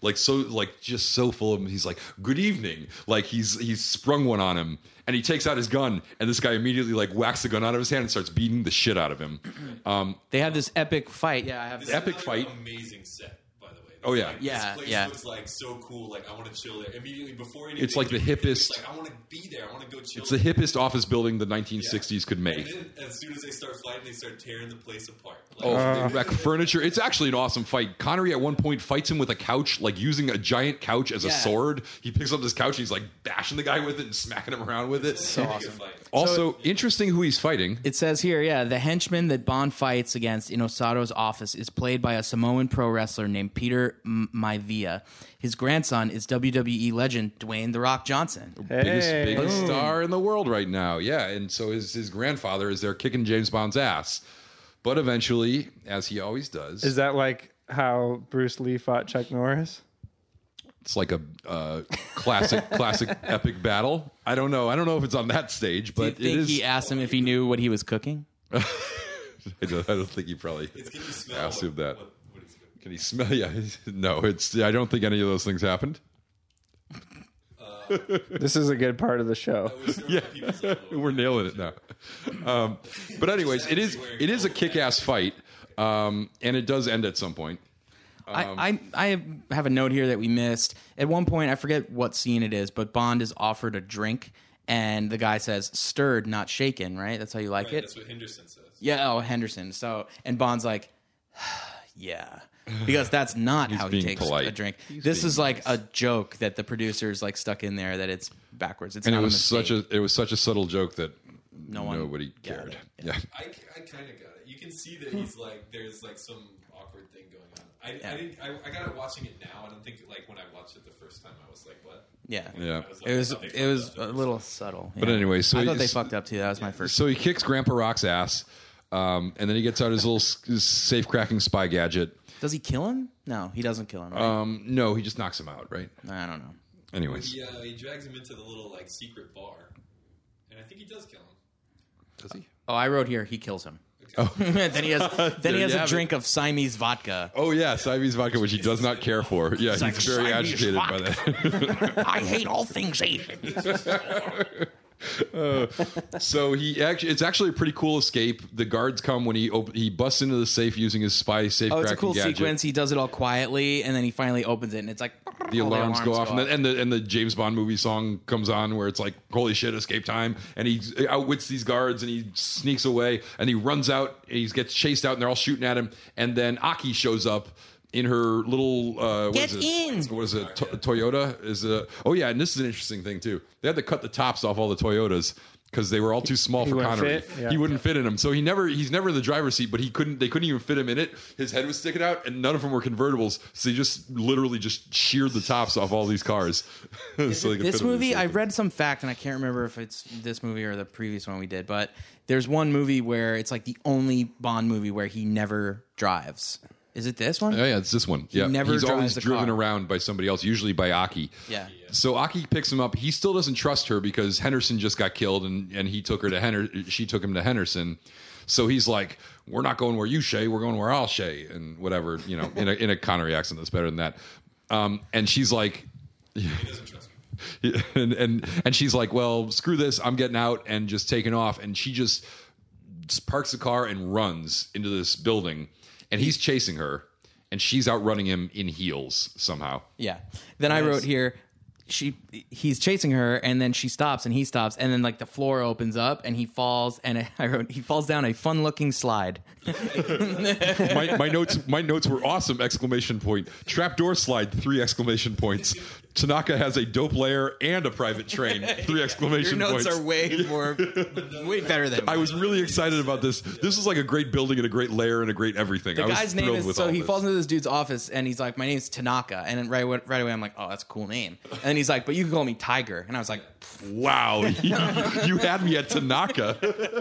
just so full of him. He's like, "Good evening." Like he's sprung one on him, and he takes out his gun, and this guy immediately like whacks the gun out of his hand and starts beating the shit out of him. They have this epic fight. Yeah, I have this epic fight. Amazing set. Oh yeah, this place looks like so cool. Like I want to chill there immediately before anything. It's like the hippest. Like I want to be there. I want to go chill. It's the hippest office building the 1960s could make. And then as soon as they start fighting, they start tearing the place apart. They wreck furniture. It's actually an awesome fight. Connery at one point fights him with a couch, like using a giant couch as a sword. He picks up this couch and he's like bashing the guy with it and smacking him around with it. It's so awesome. Also, interesting who he's fighting. It says here, the henchman that Bond fights against in Osato's office is played by a Samoan pro wrestler named Peter Maivia. His grandson is WWE legend Dwayne "The Rock" Johnson. Biggest star in the world right now. Yeah, and so his grandfather is there kicking James Bond's ass. But eventually, as he always does... Is that like how Bruce Lee fought Chuck Norris? It's like a classic epic battle. I don't know. I don't know if it's on that stage, but Do you think he asked him if he knew what he was cooking? I don't think he probably asked him that. Can he smell? Yeah, no. I don't think any of those things happened. This is a good part of the show. Yeah, we're nailing it now. But anyways, it is a kick-ass fight, and it does end at some point. I have a note here that we missed. At one point, I forget what scene it is, but Bond is offered a drink, and the guy says, "Stirred, not shaken." Right? That's how you like it. That's what Henderson says. Yeah. Oh, Henderson. So, and Bond's like, "Yeah." Because that's not how he takes a drink. This is like a joke that the producers like stuck in there that it's backwards. It's and not it was such a subtle joke that nobody cared. Yeah. I kind of got it. You can see that he's like there's like some awkward thing going on. I got it watching it now. I don't think like when I watched it the first time I was like, what? Yeah. It was a little subtle. But anyway, so I thought they fucked up too. That was my first. So he kicks Grandpa Rock's ass, and then he gets out his little safe cracking spy gadget. Does he kill him? No, he doesn't kill him. Right? No, he just knocks him out, right? I don't know. Anyways, he drags him into the little like secret bar, and I think he does kill him. Does he? Oh, I wrote here he kills him. Oh. then he has a drink of Siamese vodka. Oh yeah, Siamese vodka, which he does not care for. Yeah, he's like, very agitated by that. I hate all things Asian. So it's actually a pretty cool escape. The guards come when he busts into the safe using his spy safe cracking gadget. It's a cool sequence. He does it all quietly, and then he finally opens it, and it's like the alarms go off. And the James Bond movie song comes on where it's like, holy shit, escape time. And he outwits these guards, and he sneaks away, and he runs out, and he gets chased out, and they're all shooting at him. And then Aki shows up in her little Toyota and this is an interesting thing too. They had to cut the tops off all the Toyotas because they were all too small for Connery. He wouldn't fit in them, so he's never in the driver's seat. But they couldn't even fit him in it. His head was sticking out, and none of them were convertibles. So they just literally just sheared the tops off all these cars. So this movie, I read some fact, and I can't remember if it's this movie or the previous one we did, but there's one movie where it's like the only Bond movie where he never drives. Is it this one? Oh, yeah, it's this one. He's always driven around by somebody else, usually by Aki. Yeah. So Aki picks him up. He still doesn't trust her because Henderson just got killed, and he took her to she took him to Henderson. So he's like, "We're not going where you shay. We're going where I'll shay," and whatever, in a Connery accent that's better than that. And she's like, he doesn't trust me. and she's like, "Well, screw this. I'm getting out," and just taking off. And she just parks the car and runs into this building. And he's chasing her, and she's outrunning him in heels somehow. Yeah. Then I wrote here, he's chasing her, and then she stops, and he stops, and then like the floor opens up, and he falls, and I wrote, he falls down a fun-looking slide. my notes were awesome! ! Trapdoor slide! 3 exclamation points. Tanaka has a dope lair and a private train! 3 exclamation points. Your notes are way better than mine. I was really excited about this. This is like a great building and a great lair and a great everything. The guy's name is, so he falls into this dude's office, and he's like, "My name's Tanaka," and then right away I'm like, "Oh, that's a cool name." And then he's like, "But you can call me Tiger," and I was like, "Wow, you had me at Tanaka."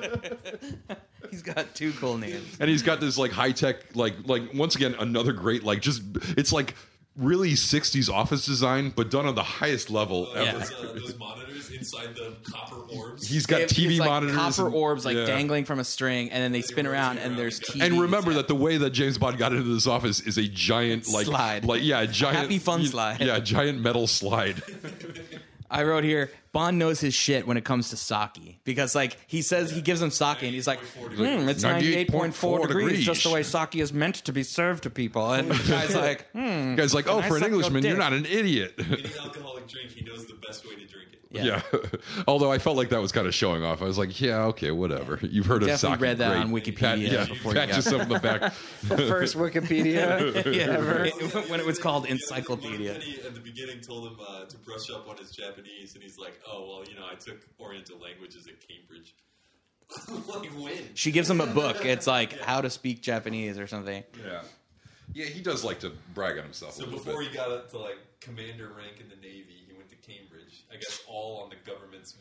He's got 2 cool names, and he's got this like high tech, like once again another great it's like really 60s office design, but done on the highest level ever. Those monitors inside the copper orbs. He's got TV monitors, copper orbs dangling from a string, and then they spin around, and there's TV. And remember that the way that James Bond got into this office is a giant slide, giant happy fun slide, giant metal slide. I wrote here, Bond knows his shit when it comes to sake, because he says he gives him sake, and he's like, it's 98.4 degrees, just the way sake is meant to be served to people. And the guy's like, oh, for an Englishman, you're not an idiot. Any alcoholic drink, he knows the best way to drink it. Yeah. Although I felt like that was kind of showing off. I was like, yeah, okay, whatever. You've heard of sake. Definitely read that on Wikipedia. Before pat yourself in the back. The first Wikipedia ever. When it was called Encyclopedia. At the beginning told him to brush up on his Japanese, and he's like, oh, well, I took Oriental languages at Cambridge. When? She gives him a book. It's like how to speak Japanese or something. Yeah. Yeah, he does like to brag on himself. So before he got up to commander rank in the Navy, he went to Cambridge. I guess all on the government's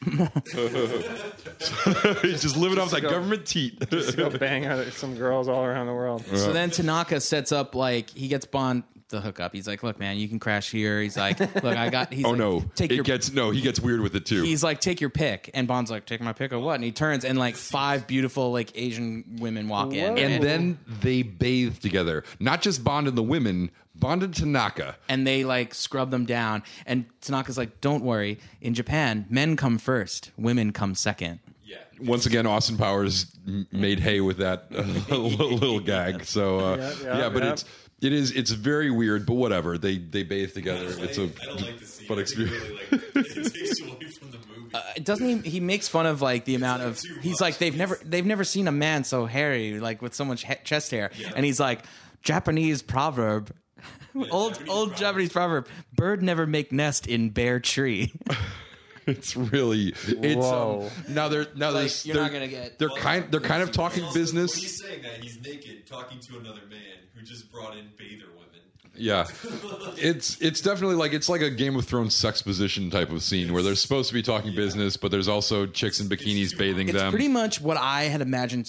money. He's just living off that government teat. Just go bang out some girls all around the world. So then Tanaka sets up he gets Bond the hookup. He's like, look, man, you can crash here. He's like, look, I got. He's he gets weird with it too. He's like, take your pick, and Bond's like, take my pick of what? And he turns, and 5 beautiful Asian women walk in, and then they bathe together. Not just Bond and the women, Bond and Tanaka, and they scrub them down. And Tanaka's like, don't worry, in Japan, men come first, women come second. Yeah. Once again, Austin Powers made hay with that little gag. So but it's very weird, but whatever. They bathe together. It's a fun experience. It takes away from the movie. Doesn't he makes fun of the amount of he's like they've never seen a man so hairy with so much chest hair, and he's like, Japanese proverb. Old Japanese proverb: bird never make nest in bare tree. It's really now they're you're not gonna get. They're kind of talking business. When he's saying that, he's naked talking to another man who just brought in bather women. Yeah, it's definitely it's like a Game of Thrones sex position type of scene where they're supposed to be talking business, but there's also chicks in bikinis bathing them. It's pretty much what I had imagined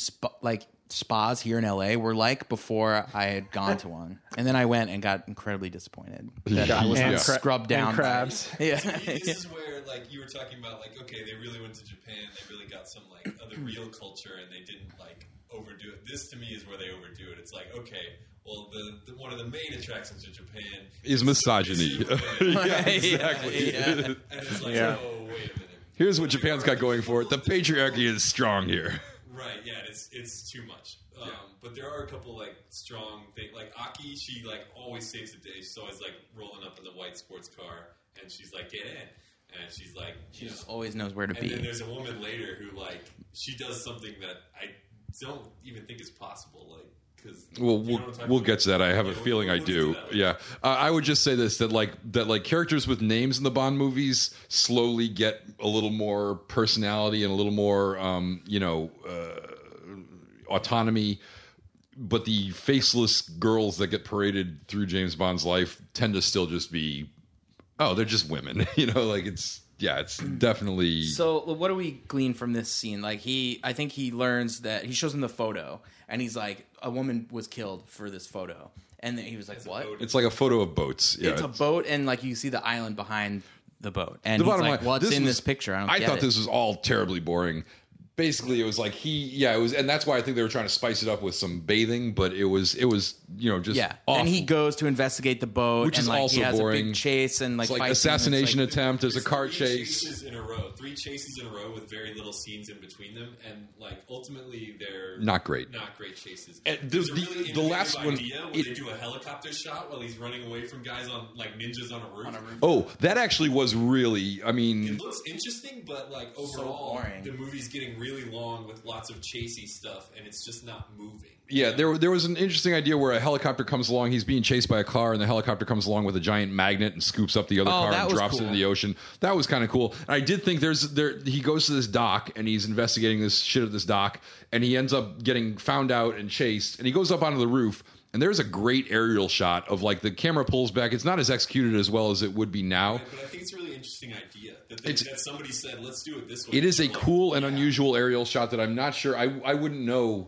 spas here in LA were before I had gone to one, and then I went and got incredibly disappointed that I was not scrubbed down. And crabs. This is where you were talking about okay, they really went to Japan, they really got some other real culture, and they didn't overdo it. This to me is where they overdo it. It's okay, well, the one of the main attractions of Japan is misogyny. Yeah, exactly. Yeah. And it's oh, wait a minute. Here's what Japan's got going for it: the patriarchy is strong here. Right, yeah, it's too much. But there are a couple strong things. Aki, she always saves the day. She's always rolling up in the white sports car, and she's like, get in. And she's like, she just always knows where to be. And then there's a woman later who she does something that I don't even think is possible. We'll get to that. I have a feeling I do. Yeah, I would just say this: that characters with names in the Bond movies slowly get a little more personality and a little more, autonomy. But the faceless girls that get paraded through James Bond's life tend to still just be, they're just women. It's definitely. So what do we glean from this scene? I think he learns that he shows him the photo, and he's like, a woman was killed for this photo, and then he was like, what? It's like a photo of boats. Yeah, it's a boat, and you see the island behind the boat, and he's like, what's in this picture? I thought this was all terribly boring. Basically, it was like it was, and that's why I think they were trying to spice it up with some bathing, but it was just awful. And he goes to investigate the boat, which is also he has boring. A big chase and it's like assassination attempt. There's a car chase. Three chases in a row with very little scenes in between them, and ultimately they're not great chases. And the last one, they do a helicopter shot while he's running away from guys on ninjas on a roof. Oh, that actually was really. I mean, it looks interesting, but overall, the movie's getting really long with lots of chasey stuff, and it's just not moving. Yeah, there was an interesting idea where a helicopter comes along, he's being chased by a car, and the helicopter comes along with a giant magnet and scoops up the other car and drops it in the ocean. That was kind of cool. And I did think he goes to this dock, and he's investigating this shit at this dock, and he ends up getting found out and chased, and he goes up onto the roof, and there's a great aerial shot of the camera pulls back. It's not as executed as well as it would be now. Right, but I think it's a really interesting idea that somebody said, let's do it this way. It is a cool and unusual aerial shot that I'm not sure. I wouldn't know.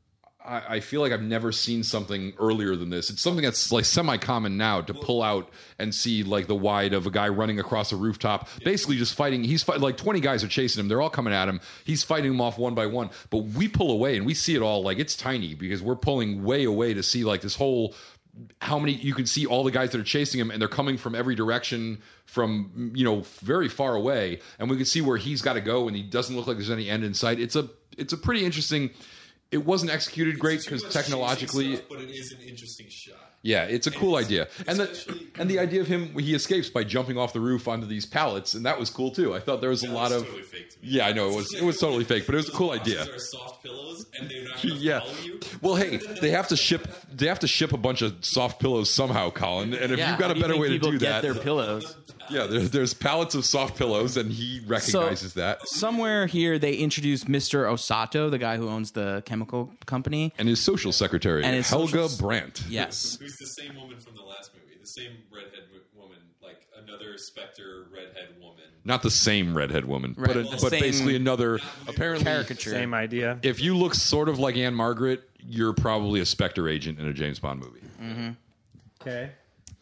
I feel like I've never seen something earlier than this. It's something that's semi-common now to pull out and see the wide of a guy running across a rooftop, basically just fighting. He's 20 guys are chasing him. They're all coming at him. He's fighting them off one by one. But we pull away and we see it all it's tiny because we're pulling way away to see this whole. How many you can see all the guys that are chasing him, and they're coming from every direction from very far away, and we can see where he's got to go, and he doesn't look like there's any end in sight. It's a pretty interesting. It wasn't executed great because technologically, but it is an interesting shot. Yeah, it's a cool idea, and the idea of he escapes by jumping off the roof onto these pallets, and that was cool too. I thought there was a lot of totally fake to me. Yeah, I know it was totally fake, but it was a cool idea. Are soft pillows, and they're not going to follow you. Well, hey, they have to ship a bunch of soft pillows somehow, Colin. And if you've got a better way to do that, their pillows. Yeah, there's pallets of soft pillows, and he recognizes that. Somewhere here, they introduced Mr. Osato, the guy who owns the chemical company, and his social secretary, Helga Brandt. Yes, who's the same woman from the last movie, the same redhead woman, another Spectre redhead woman. Not the same redhead woman, right. but basically another apparently caricature. Same idea. If you look sort of like Anne Margaret, you're probably a Spectre agent in a James Bond movie. Mm-hmm. Okay.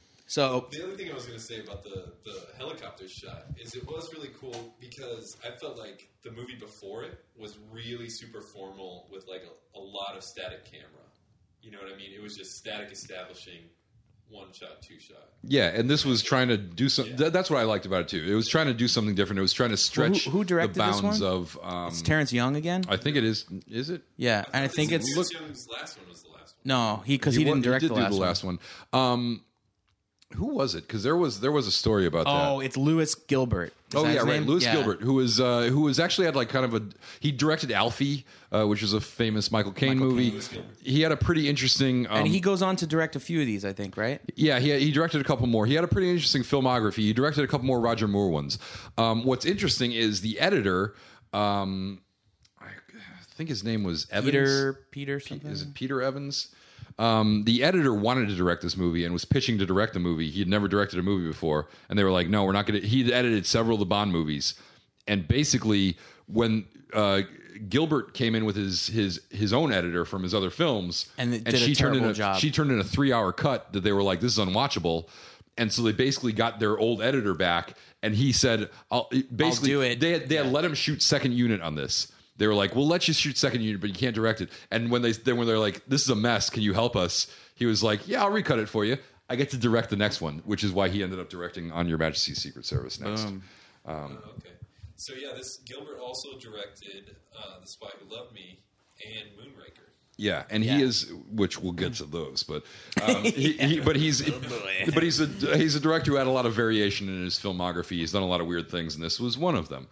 So the other thing I was going to say about the helicopter shot is it was really cool because I felt like the movie before it was really super formal with a lot of static camera. You know what I mean? It was just static establishing, one shot, two shot. Yeah, and this was trying to do something. That's what I liked about it too. It was trying to do something different. It was trying to stretch who directed the bounds this one? Of. It's Terrence Young again. I think it is. Is it? Yeah, and I think it's. Terrence Young's last one was the last one. No, because he didn't direct the last one. Who was it? Because there was a story about that. Oh, it's Lewis Gilbert. Is that his name? Lewis Gilbert, who was actually had he directed Alfie, which is a famous Michael Caine movie. He had a pretty interesting, and he goes on to direct a few of these, I think, right? Yeah, he directed a couple more. He had a pretty interesting filmography. He directed a couple more Roger Moore ones. What's interesting is the editor. I think his name was Evans. Peter something. Is it Peter Evans? The editor wanted to direct this movie and was pitching to direct the movie. He had never directed a movie before, and they were like, "No, we're not going to." He'd edited several of the Bond movies, and basically, when Gilbert came in with his own editor from his other films, and she turned in a 3-hour cut that they were like, "This is unwatchable," and so they basically got their old editor back, and he said, "I'll do it." They had let him shoot second unit on this. They were like, "We'll let you shoot second unit, but you can't direct it." And when they're like, "This is a mess. Can you help us?" He was like, "Yeah, I'll recut it for you. I get to direct the next one," which is why he ended up directing On Your Majesty's Secret Service next. Okay. So yeah, this Gilbert also directed The Spy Who Loved Me and Moonraker. Yeah, and he is, which we'll get to those, but he's a director who had a lot of variation in his filmography. He's done a lot of weird things, and this was one of them.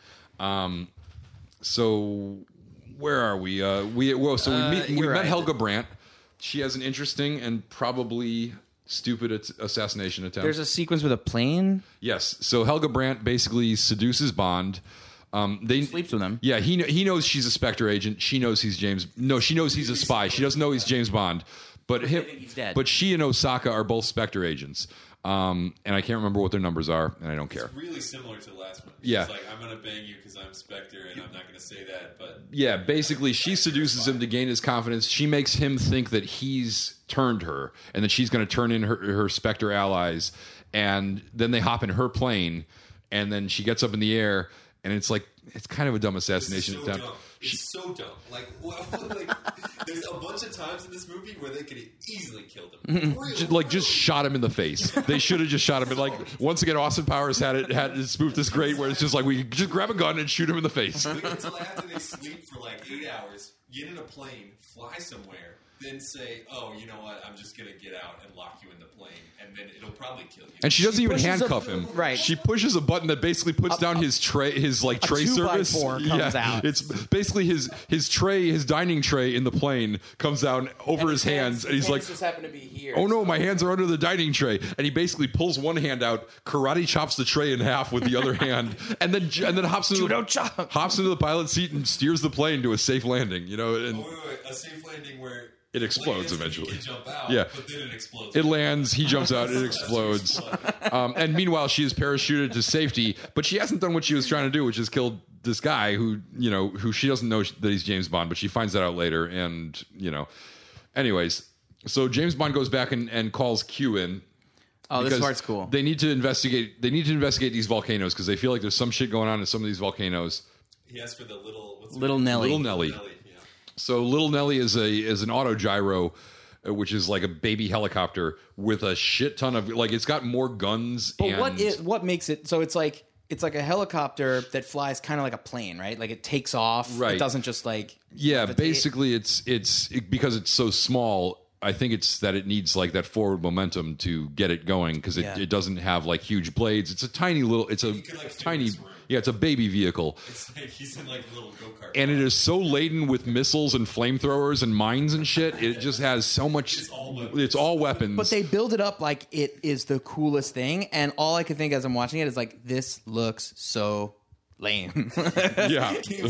So where are we? We met Helga Brandt. she has an interesting and probably stupid assassination attempt. There's a sequence with a plane. Yes. So Helga Brandt basically seduces Bond. They sleeps with him. Yeah, he knows she's a Spectre agent. She knows he's James. No, she knows he's a spy. She doesn't know he's James Bond. But he's dead. But she and Osaka are both Spectre agents. And I can't remember what their numbers are, and I don't care. It's really similar to the last one. She's like, I'm going to bang you because I'm Spectre, and I'm not going to say that. But yeah, basically, she seduces him to gain his confidence. She makes him think that he's turned her, and that she's going to turn in her Spectre allies. And then they hop in her plane, and then she gets up in the air. And it's like, it's kind of a dumb assassination attempt. Dumb. It's so dumb. Like, there's a bunch of times in this movie where they could have easily killed him. Just shot him in the face. They should have just shot him. And like, once again, Austin Powers had it spoofed this great where it's just like, we just grab a gun and shoot him in the face. Wait until after they sleep for like 8 hours, get in a plane, fly somewhere, then say, oh, you know what, I'm just going to get out and lock you in the plane, and then it'll probably kill you. And she doesn't even handcuff him. Right. She pushes a button that basically puts down his tray, tray service. 2x4 comes out. It's basically his tray, his dining tray in the plane comes down over his hands, and he's like, just happen to be here. Oh no, my hands are under the dining tray. And he basically pulls one hand out, karate chops the tray in half with the other hand, and then hops into the pilot seat and steers the plane to a safe landing. You know, and wait, a safe landing where it explodes eventually. He can jump out, yeah, but then it explodes. It lands. He jumps out. It explodes. And meanwhile, she is parachuted to safety, but she hasn't done what she was trying to do, which is kill this guy who she doesn't know that he's James Bond, but she finds that out later. And anyways, so James Bond goes back and calls Q in. Oh, this part's cool. They need to investigate. They need to investigate these volcanoes because they feel like there's some shit going on in some of these volcanoes. He asks for the little Nelly. Little Nelly. So Little Nelly is an autogyro, which is like a baby helicopter with a shit ton of it's got more guns. But what makes it so? It's like a helicopter that flies kind of like a plane, right? Like it takes off. Right. It doesn't just basically it's because it's so small. I think it's that it needs like that forward momentum to get it going because it doesn't have like huge blades. It's a tiny little. It's a tiny. Yeah, it's a baby vehicle. It's like he's in like a little go-kart. And it is so laden with missiles and flamethrowers and mines and shit. It just has so much. It's all weapons. But they build it up like it is the coolest thing. And all I could think as I'm watching it is like, this looks so lame. Yeah.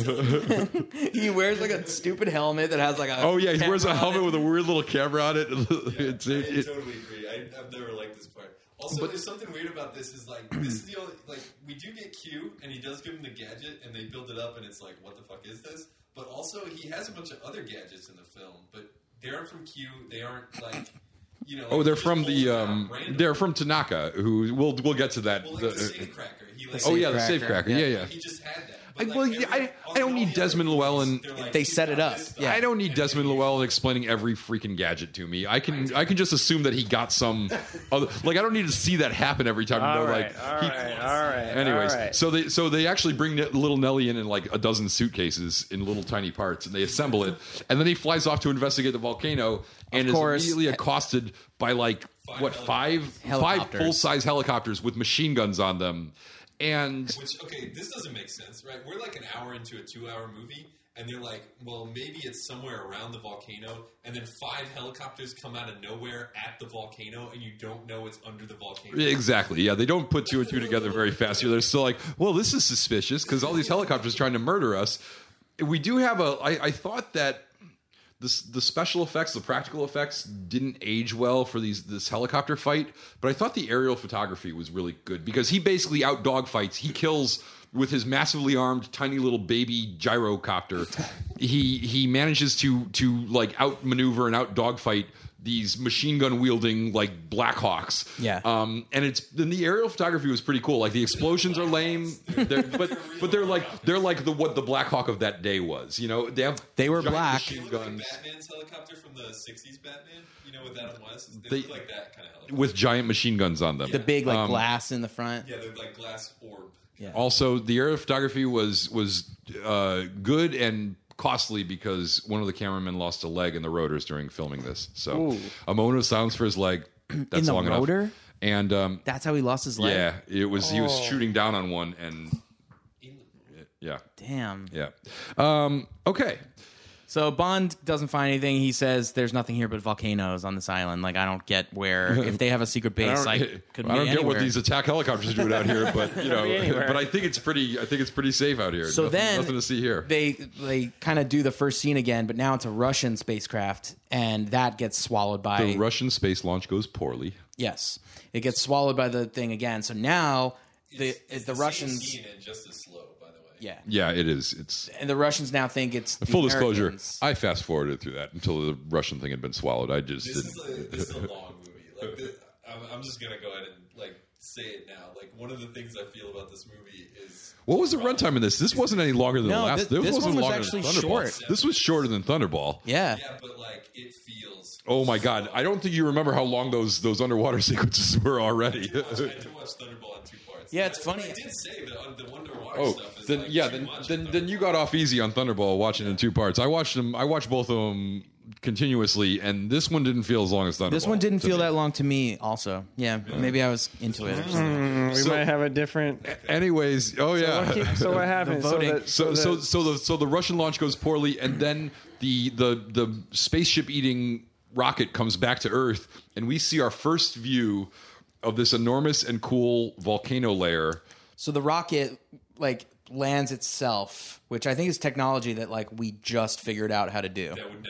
He wears like a stupid helmet that has like a. Oh, yeah. He wears a helmet with a weird little camera on it. I totally agree. I've never liked this part. Also, there's something weird about this. Is like this is the only we do get Q, and he does give him the gadget, and they build it up, and it's like, what the fuck is this? But also, he has a bunch of other gadgets in the film, but they aren't from Q. They aren't like. They're from they're from Tanaka, who we'll get to that. Well, the safecracker. The safecracker. Yeah. He just had that. I don't need Desmond Llewellyn. They set it up. Yeah. I don't need Desmond Llewellyn explaining every freaking gadget to me. I can just assume that he got some. I don't need to see that happen every time. All right. Anyways, so they actually bring little Nelly in like a dozen suitcases in little tiny parts, and they assemble it, and then he flies off to investigate the volcano, and is immediately accosted by five full-size helicopters with machine guns on them. And this doesn't make sense, right? We're like an hour into a 2-hour movie, and they're like, well, maybe it's somewhere around the volcano, and then 5 helicopters come out of nowhere at the volcano, and you don't know it's under the volcano. Exactly, yeah. They don't put 2 and 2 together very fast. They're still like, well, this is suspicious, because all these helicopters trying to murder us. We do have I thought that the special effects, the practical effects didn't age well for this helicopter fight, but I thought the aerial photography was really good because he basically out dogfights. He kills with his massively armed tiny little baby gyrocopter. He manages to like outmaneuver and out dogfight these machine gun wielding like Blackhawks. Yeah. And the aerial photography was pretty cool. Like the explosions are lame, but they're like what the Blackhawk of that day was. They were black. Machine guns. Like Batman's helicopter from the '60s Batman. With Adam West, they look like that kind of helicopter with giant machine guns on them. The big glass in the front. Yeah, they're like glass orb. Yeah. Also, the aerial photography was good and costly because one of the cameramen lost a leg in the rotors during filming this. So a moment of silence for his leg. That's in the long rotor? enough. And that's how he lost his leg. Yeah, it was. He was shooting down on one, and yeah. Damn. Yeah. Okay. So Bond doesn't find anything. He says there's nothing here but volcanoes on this island. Like, I don't get where, if they have a secret base, I don't get what these attack helicopters are doing out here, but but I think it's pretty safe out here. So nothing to see here. They kind of do the first scene again, but now it's a Russian spacecraft, and that gets swallowed by the Russian space launch goes poorly. Yes, it gets swallowed by the thing again. So now the Russians scene and just as slow, by the way. Yeah, it is. It's and the Russians now think it's full disclosure. Americans. I fast forwarded through that until the Russian thing had been swallowed. I just this is a long movie. Like I'm just gonna go ahead and say it now. Like, one of the things I feel about this movie is what was the runtime in this? This wasn't any longer than the last. This wasn't one was longer actually than Thunderball. short. This was shorter than Thunderball. Yeah, but it feels. Oh my God! I don't think you remember how long those underwater sequences were already. I had to watch Thunderball in 2 parts. Yeah, it's funny. I did say the underwater stuff is then you got off easy on Thunderball watching it in 2 parts. I watched both of them continuously, and this one didn't feel as long as Thunderball. This one didn't feel that long to me. Also, maybe I was into it. We might have a different. Anyways, So what happened? So the Russian launch goes poorly, and then the spaceship eating rocket comes back to Earth, and we see our first view of this enormous and cool volcano layer. So the rocket lands itself, which I think is technology that we just figured out how to do.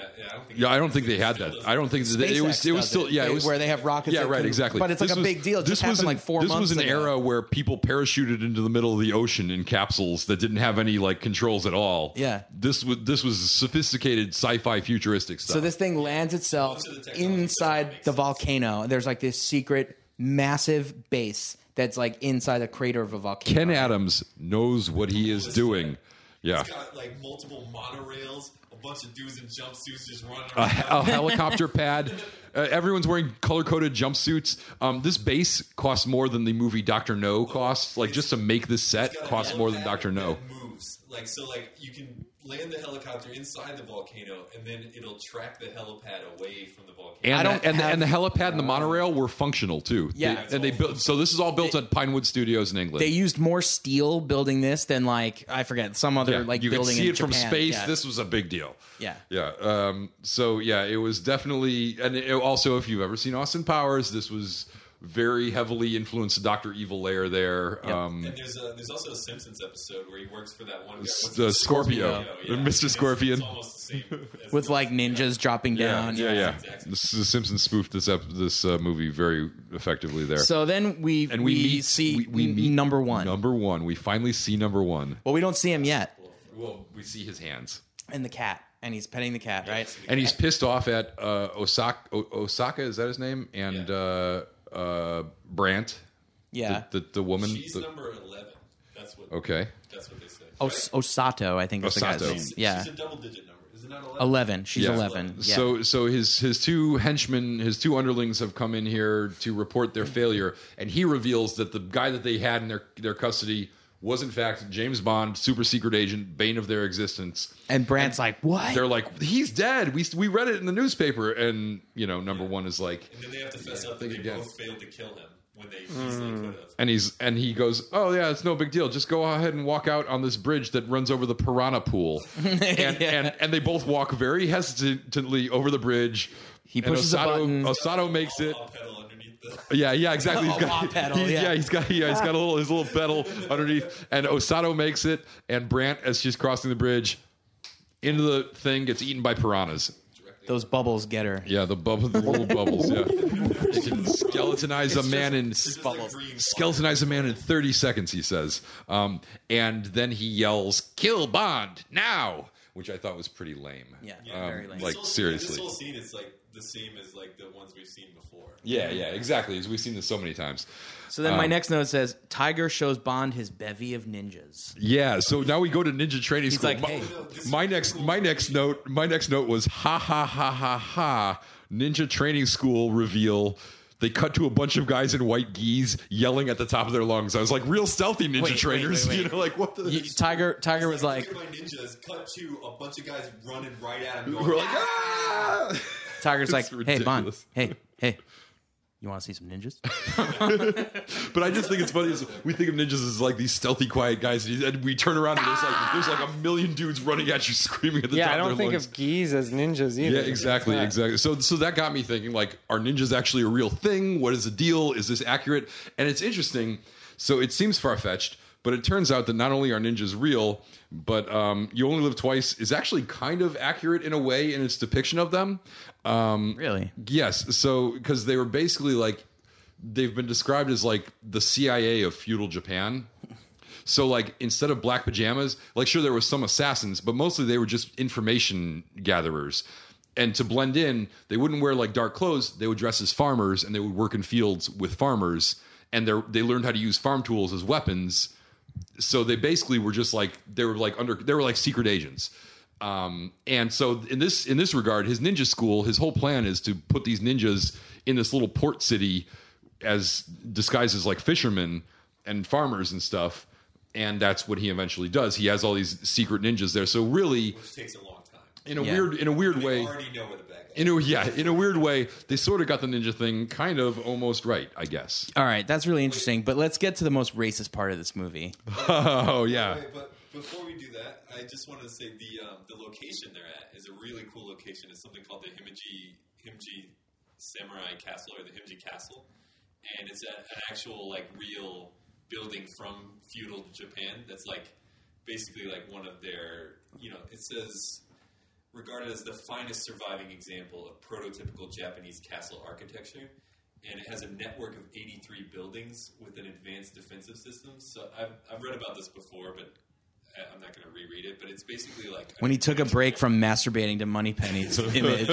I don't think they had that. I don't think it was still it was where they have rockets. Yeah, right, exactly. But it's a big deal. This happened 4 months ago. This was an era where people parachuted into the middle of the ocean in capsules that didn't have any controls at all. Yeah, this was sophisticated sci-fi futuristic stuff. So this thing lands itself inside the volcano. There's this secret massive base that's inside the crater of a volcano. Ken Adams knows what he is doing. Yeah. It's got multiple monorails, a bunch of dudes in jumpsuits just running around. A helicopter pad. Everyone's wearing color-coded jumpsuits. This base costs more than the movie Dr. No costs. Just to make this set costs more than Dr. No. Moves. You can land the helicopter inside the volcano, and then it'll track the helipad away from the volcano. And the helipad and the monorail were functional too. Yeah, and they built. So this is all built at Pinewood Studios in England. They used more steel building this than I forget some other you building. You could see it Japan. from space. Yeah. This was a big deal. Yeah. So it was definitely, and also if you've ever seen Austin Powers, this was very heavily influenced Dr. Evil layer there. Yep. And there's also a Simpsons episode where he works for that one guy. Scorpio. Mr. Scorpion. It's almost the same. With ninjas dropping down. Yeah. Exactly. The Simpsons spoofed this movie very effectively there. So then we meet number one. Number one. We finally see number one. Well, we don't see him yet. Well, we see his hands. And the cat. And he's petting the cat, right? And he's pissed off at Osaka, is that his name? And Brandt. Yeah. The woman. She's number 11. That's what they say. Osato, I think is the guy's name. Yeah. She's a double-digit number. Is it not 11? 11. She's 11. Yeah. So his two henchmen, his two underlings have come in here to report their failure, and he reveals that the guy that they had in their custody was in fact James Bond, super secret agent, bane of their existence. And Brandt's what? They're he's dead. We read it in the newspaper, and number one is And then they have to fess up that they both failed to kill him when they easily could have. And he goes, oh yeah, it's no big deal. Just go ahead and walk out on this bridge that runs over the piranha pool. and they both walk very hesitantly over the bridge. He pushes a button. Osato makes it. Yeah, exactly. He's got his little pedal underneath, and Osato makes it, and Brandt, as she's crossing the bridge into the thing, gets eaten by piranhas. Those bubbles get her. Yeah, the little bubbles. Yeah, you can skeletonize a man in 30 seconds. He says, and then he yells, "Kill Bond now!" which I thought was pretty lame. Yeah, very lame. Seriously, this whole scene is the same as the ones we've seen before. Yeah, exactly. We've seen this so many times. So then my next note says, Tiger shows Bond his bevy of ninjas. Yeah, so now we go to ninja training school. Hey. My next note was ha ha ha ha ha. Ninja training school reveal. They cut to a bunch of guys in white gis yelling at the top of their lungs. I was real stealthy ninja trainers. Wait. What the Tiger was like, my ninjas cut to a bunch of guys running right at him. We're ah! Tiger's like, hey Bond, hey, You want to see some ninjas? But I just think it's funny. We think of ninjas as like these stealthy, quiet guys, and we turn around and there's like a million dudes running at you, screaming at the top of their lungs. Yeah, I don't think of geese as ninjas either. Yeah, exactly. So that got me thinking, like, are ninjas actually a real thing? What is the deal? Is this accurate? And it's interesting. So it seems far-fetched, but it turns out that not only are ninjas real, but You Only Live Twice is actually kind of accurate in a way in its depiction of them. Really? Yes. So, because they were basically like, they've been described as like the CIA of feudal Japan. So, like, instead of black pajamas, like, sure, there was some assassins, but mostly they were just information gatherers. And to blend in, they wouldn't wear like dark clothes. They would dress as farmers, and they would work in fields with farmers. And they learned how to use farm tools as weapons. So they basically were just like they were like secret agents. And so in this regard, his ninja school, his whole plan is to put these ninjas in this little port city as disguised as like fishermen and farmers and stuff. And that's what he eventually does. He has all these secret ninjas there. So really, which takes a long time. In a weird way. You already know where the bad guys. In a weird way, they sort of got the ninja thing kind of almost right, I guess. All right, that's really interesting. But let's get to the most racist part of this movie. Oh yeah. But before we do that, I just wanted to say the location they're at is a really cool location. It's something called the Himji Samurai Castle, or the Himji Castle, and it's an actual like real building from feudal Japan. That's like basically like one of their, it says, regarded as the finest surviving example of prototypical Japanese castle architecture, and it has a network of 83 buildings with an advanced defensive system. So I've read about this before, but I'm not going to reread it. But it's basically like when he took a break from masturbating to Moneypenny's image.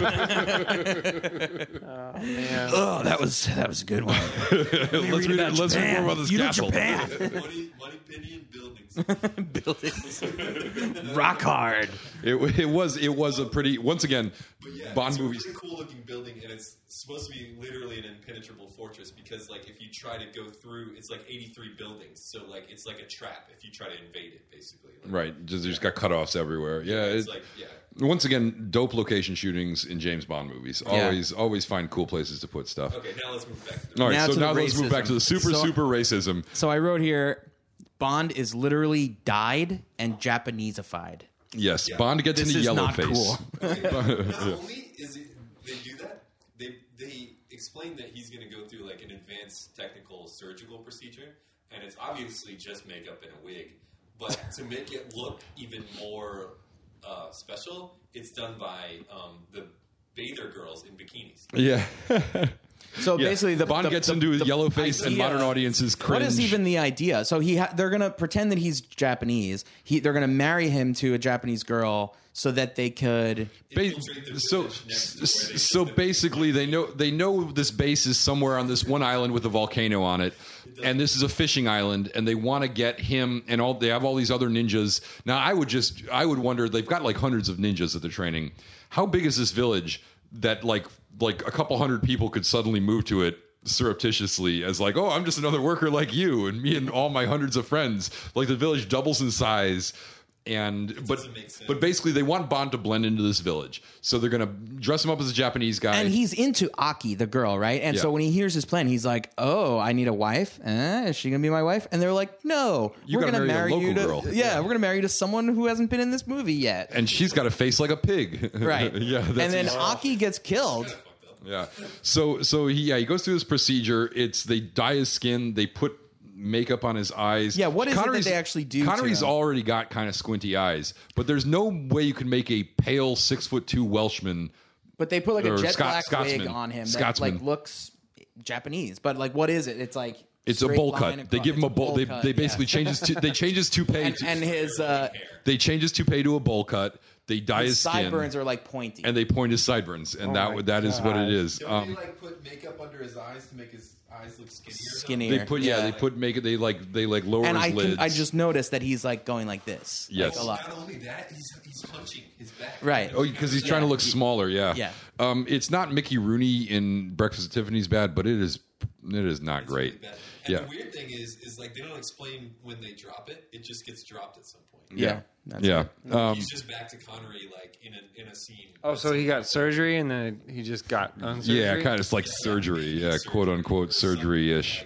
Oh man! Oh, that was a good one. Let's read more about this castle. Moneypenny and buildings. Rock hard. It was a pretty, once again, Bond movies. It's a pretty cool looking building, and it's supposed to be literally an impenetrable fortress because, like, if you try to go through, it's like 83 buildings, so like it's like a trap if you try to invade it, basically. Like, right, there's got cutoffs everywhere. Yeah, once again, dope location shootings in James Bond movies. Always find cool places to put stuff. Okay, now let's move back to the all right. Now let's move back to the super racism. So I wrote here, Bond is literally dyed and Japaneseified. Yes, Bond gets into yellow face. Cool. Not only is they do that, they explain that he's going to go through like an advanced technical surgical procedure, and it's obviously just makeup and a wig. But to make it look even more special, it's done by the bather girls in bikinis. Yeah. So basically, Bond gets into his yellow face, and modern audiences cringe. What is even the idea? So they're going to pretend that he's Japanese. They're going to marry him to a Japanese girl so that they could. So basically, they know this base is somewhere on this one island with a volcano on it, and this is a fishing island, and they want to get him and all. They have all these other ninjas. Now, I would wonder. They've got like hundreds of ninjas that they're training. How big is this village that like a couple hundred people could suddenly move to it surreptitiously as like, oh, I'm just another worker like you, and me and all my hundreds of friends. Like the village doubles in size. But basically they want Bond to blend into this village, so they're gonna dress him up as a Japanese guy, and he's into Aki, the girl, right? And so when he hears his plan, he's like, "Oh, I need a wife. Is she gonna be my wife?" And they're like, "No, we're gonna marry you to girl. We're gonna marry you to someone who hasn't been in this movie yet." And she's got a face like a pig, right? Yeah, and then Aki gets killed. Yeah, so he goes through this procedure. They dye his skin, they put makeup on his eyes. Yeah, what is it that they actually do? Connery's already got kind of squinty eyes, but there's no way you can make a pale 6'2" Welshman. But they put like a jet black wig on him that like looks Japanese. But like, what is it? It's like it's a bowl cut. They give him a bowl. They basically change his toupee. And his they change his toupee to a bowl cut. They dye his skin. Sideburns are like pointy, and they point his sideburns, and that is what it is. Don't they like put makeup under his eyes to make his eyes look skinnier? They put makeup. They lower his lids. I just noticed that he's like going like this. Yes. Like a lot. Not only that, he's punching his back. Right. Oh, because he's trying to look smaller. Yeah. Yeah. It's not Mickey Rooney in Breakfast at Tiffany's bad, but it is not great. Really bad. And the weird thing is like they don't explain when they drop it. It just gets dropped at some point. Yeah. He's just back to Connery, like in a scene. Oh, so he got surgery and then he just got surgery? Yeah, kind of it's like surgery, quote unquote surgery ish.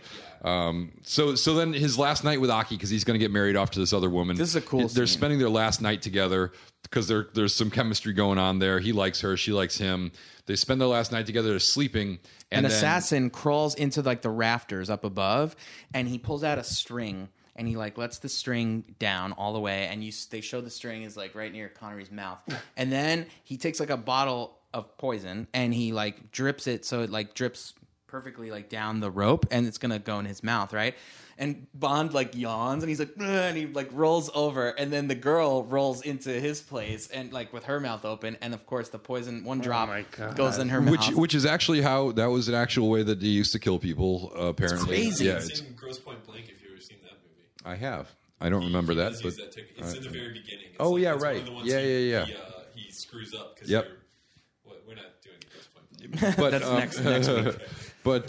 So then his last night with Aki, because he's going to get married off to this other woman. This is a cool They're scene. spending their last night together because there's some chemistry going on there. He likes her, she likes him. They spend their last night together. They're sleeping. An assassin crawls into like the rafters up above, and he pulls out a string. And he like lets the string down all the way, and they show the string is like right near Connery's mouth. And then he takes like a bottle of poison and he like drips it so it like drips perfectly like down the rope, and it's gonna go in his mouth, right? And Bond like yawns and he's like, ugh, and he like rolls over, and then the girl rolls into his place and like with her mouth open, and of course the poison drop goes in her mouth. Which is actually how that was an actual way that they used to kill people. Apparently, it's crazy. Yeah, it's in Grosse Pointe Blank. If you've ever seen that movie, I have. I don't remember that, but it's in the very beginning. It's oh like, yeah, it's right. One of the ones Yeah. He screws up because we're not doing Grosse Pointe Blank. But That's next week. But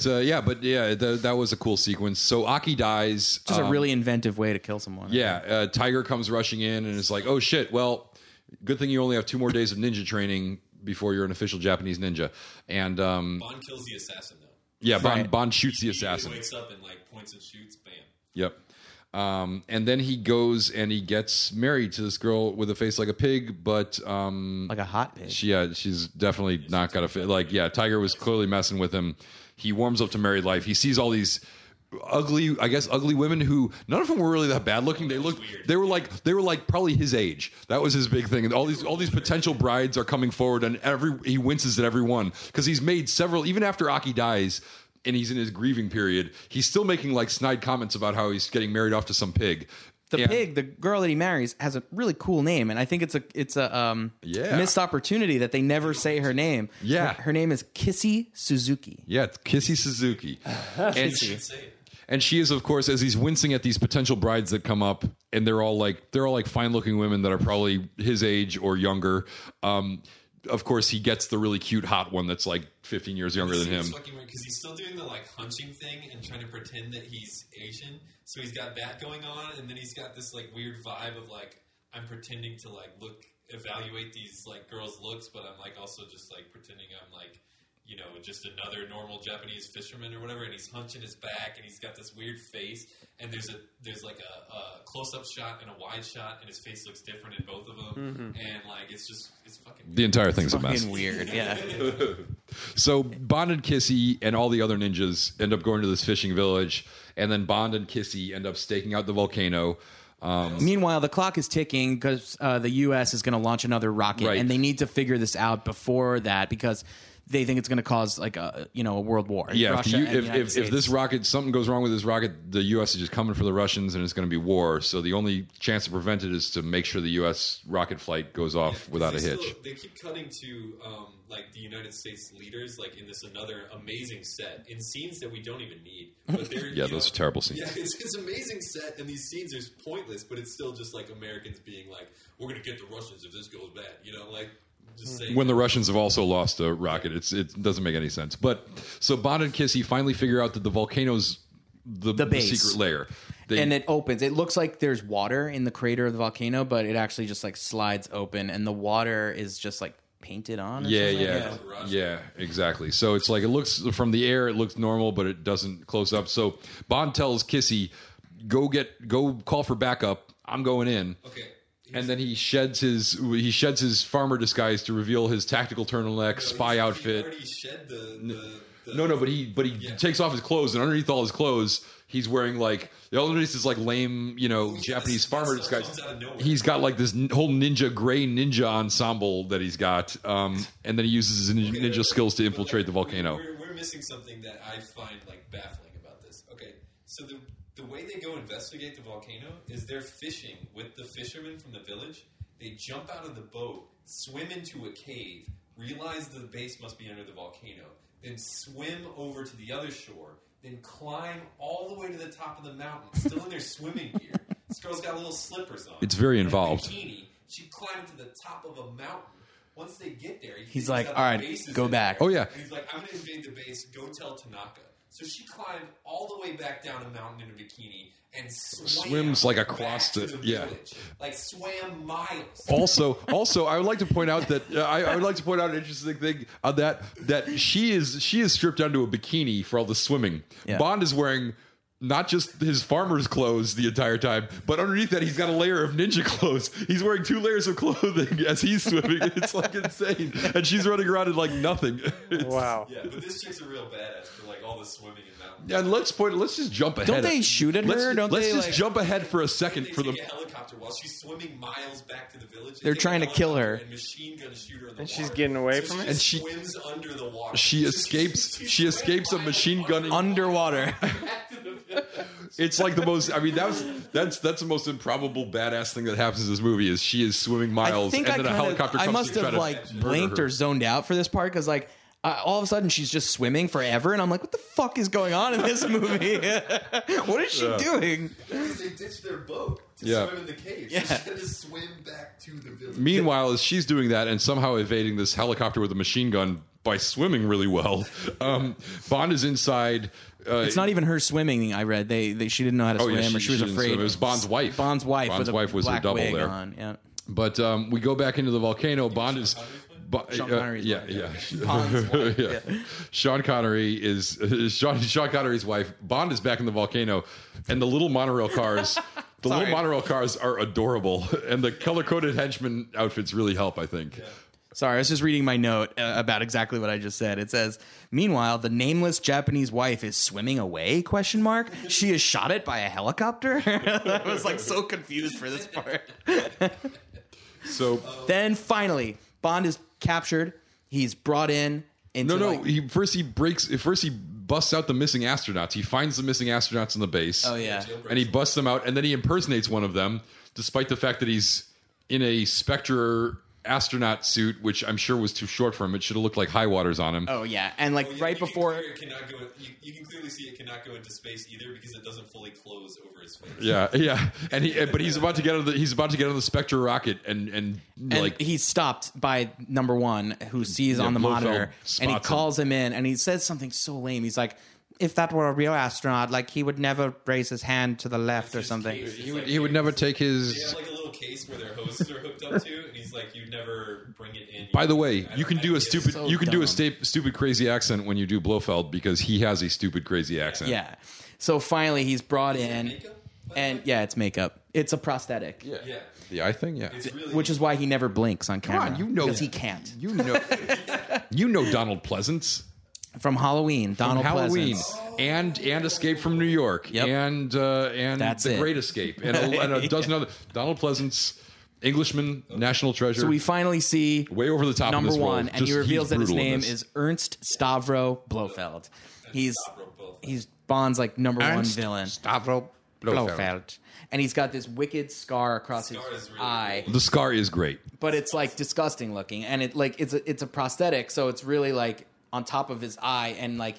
that was a cool sequence. So Aki dies. Just a really inventive way to kill someone. Yeah, Tiger comes rushing in and is like, "Oh shit! Well, good thing you only have 2 more days of ninja training before you're an official Japanese ninja." And Bond kills the assassin though. Yeah, right. Bond shoots the assassin. He wakes up and like points and shoots. Bam. Yep. And then he goes and he gets married to this girl with a face like a pig, but like a hot pig. She's definitely not got a fit. Like, yeah, Tiger was clearly messing with him. He warms up to married life. He sees all these ugly women who none of them were really that bad looking. They were like probably his age. That was his big thing. And all these potential brides are coming forward, and he winces at every one because he's made several. Even after Aki dies and he's in his grieving period, he's still making like snide comments about how he's getting married off to some pig. The girl that he marries, has a really cool name, and I think it's a missed opportunity that they never say her name. Yeah, her name is Kissy Suzuki. Yeah, it's Kissy Suzuki, and she is, of course, as he's wincing at these potential brides that come up, and they're all like fine looking women that are probably his age or younger. Of course, he gets the really cute, hot one that's like 15 years younger than him. Because he's still doing the like hunching thing and trying to pretend that he's Asian. So he's got that going on, and then he's got this like weird vibe of like I'm pretending to like evaluate these like girls' looks, but I'm like also just like pretending I'm like just another normal Japanese fisherman or whatever. And he's hunching his back, and he's got this weird face. And there's like a close-up shot and a wide shot, and his face looks different in both of them. And like it's fucking weird. The entire thing's a mess. Fucking weird, yeah. So Bond and Kissy and all the other ninjas end up going to this fishing village, and then Bond and Kissy end up staking out the volcano. Meanwhile, the clock is ticking because the U.S. is going to launch another rocket, Right. and they need to figure this out before that because they think it's going to cause like a world war. Yeah, Russia and the United if States. this rocket, something goes wrong with this rocket, the U.S. is just coming for the Russians, and it's going to be war. So the only chance to prevent it is to make sure the U.S. rocket flight goes off without a hitch. They keep cutting to like the United States leaders, like in this another amazing set in scenes that we don't even need. But they're Those are terrible scenes. Yeah, it's an amazing set, and these scenes are pointless, but it's still just like Americans being like, "We're going to get the Russians if this goes bad," like. When the Russians have also lost a rocket, it doesn't make any sense. But so Bond and Kissy finally figure out that the volcano's the base. secret lair, and it opens. It looks like there's water in the crater of the volcano, but it actually just like slides open, and the water is just like painted on. Or Yeah, exactly. So it's like it looks from the air, it looks normal, but it doesn't close up. So Bond tells Kissy, "Go call for backup. I'm going in." Okay. And then he sheds his farmer disguise to reveal his tactical turtleneck spy outfit. He already shed the No, but he takes off his clothes, and underneath all his clothes, he's wearing like underneath is like lame, Japanese farmer disguise. He's got like this whole gray ninja ensemble that he's got, and then he uses his ninja skills to infiltrate the volcano. We're missing something that I find like baffling about this. Okay, so the way they go investigate the volcano is they're fishing with the fishermen from the village. They jump out of the boat, swim into a cave, realize the base must be under the volcano, then swim over to the other shore, then climb all the way to the top of the mountain, still in their swimming gear. This girl's got little slippers on. It's very and involved. A bikini. She climbed to the top of a mountain. Once they get there, he's like, "All right, go back." Oh yeah. And he's like, "I'm going to invade the base. Go tell Tanaka." So she climbed all the way back down a mountain in a bikini and swims like across the village. Like swam miles. Also, I would like to point out that I would like to point out an interesting thing on that she is stripped down to a bikini for all the swimming. Yeah. Bond is wearing not just his farmer's clothes the entire time, but underneath that he's got a layer of ninja clothes. He's wearing 2 layers of clothing as he's swimming. It's like insane, and she's running around in like nothing. Wow. Yeah, but this chick's a real badass for like all the swimming and mountain. Yeah, and let's just jump ahead. Don't they shoot at her? Let's just jump ahead for a second They for take the. a helicopter while she's swimming miles back to the village. They're trying to kill her. And machine gun shoot her in the And water. she's getting away from it? And she swims under the water. She escapes. She escapes a machine gun Underwater. Back to the village. It's like the most. I mean, that's the most improbable badass thing that happens in this movie is she is swimming miles and then a helicopter comes I must to try have to like murder blinked her. or zoned out for this part because like all of a sudden she's just swimming forever and I'm like, what the fuck is going on in this movie? What is she doing? Because they ditched their boat to swim in the cave. So she had to swim back to the village. Meanwhile, as she's doing that and somehow evading this helicopter with a machine gun by swimming really well, Bond is inside. It's not even her swimming. I read she didn't know how to swim or she was didn't afraid. swim. It was Bond's wife. Bond's wife. Bond's with wife was her black double wig there. on. Yeah. But we go back into the volcano. Bond is. Sean Connery's wife. Yeah. Yeah. Sean Connery is Sean Connery's wife. Bond is back in the volcano, and the little monorail cars. The little monorail cars are adorable, and the color-coded henchman outfits really help, I think. Yeah. Sorry, I was just reading my note about exactly what I just said. It says, meanwhile, the nameless Japanese wife is swimming away, ? She is shot at by a helicopter? I was like so confused for this part. So then finally, Bond is captured. He's brought in. Into First he busts out the missing astronauts. He finds the missing astronauts in the base. Oh, yeah. And he busts them out, and then he impersonates one of them, despite the fact that he's in a Spectre astronaut suit, which I'm sure was too short for him. It should have looked like high waters on him. Oh, yeah. And right before... You can clearly see it cannot go into space either because it doesn't fully close over his face. Yeah. And but he's about to get on the Spectre rocket and he's stopped by number one who sees on the monitor and he calls him in and he says something so lame. He's like, if that were a real astronaut, like he would never raise his hand to the left or something. He would never take his... They have like a little case where their hoses are hooked up to, and he's like, you'd never bring it in. By the way, you can do a stupid crazy accent when you do Blofeld because he has a stupid crazy accent. Yeah. So finally he's brought in and it's makeup. It's a prosthetic. Yeah. The eye thing, yeah. Which is why he never blinks on camera. Come on, because he can't. You know Donald Pleasance. From Halloween, Donald Pleasance. And Escape from New York. Yep. And The Great Escape. And a dozen other. Donald Pleasance, Englishman, National Treasure. So we finally see way over the top number in this one, role. and he reveals that his name is Ernst Stavro Blofeld. He's Bond's like number one villain. Stavro Blofeld. And he's got this wicked scar across his eye. The scar is great. But it's like disgusting looking. And it's a prosthetic, so it's really like on top of his eye, and like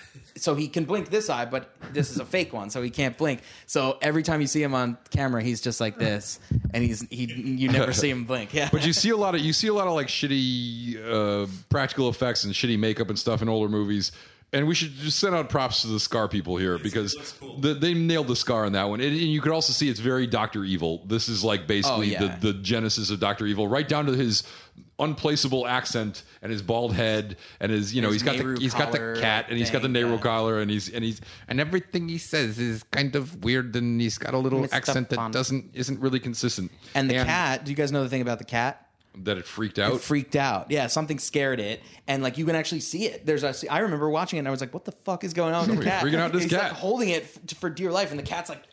so he can blink this eye, but this is a fake one, so he can't blink. So every time you see him on camera, he's just like this, and you never see him blink. Yeah, but you see a lot of like shitty practical effects and shitty makeup and stuff in older movies. And we should just send out props to the Scar people here because cool. they nailed the Scar on that one. And you could also see it's very Dr. Evil. This is like basically the genesis of Dr. Evil, right down to his unplaceable accent and his bald head and his he's got the cat and he's got the Nehru collar and and everything he says is kind of weird and he's got a little accent that isn't really consistent. And the cat, do you guys know the thing about the cat? That it freaked out? It freaked out. Yeah, something scared it. And, like, you can actually see it. I remember watching it, and I was like, what the fuck is going on with the cat? Freaking out this cat. He's, like, holding it for dear life, and the cat's, like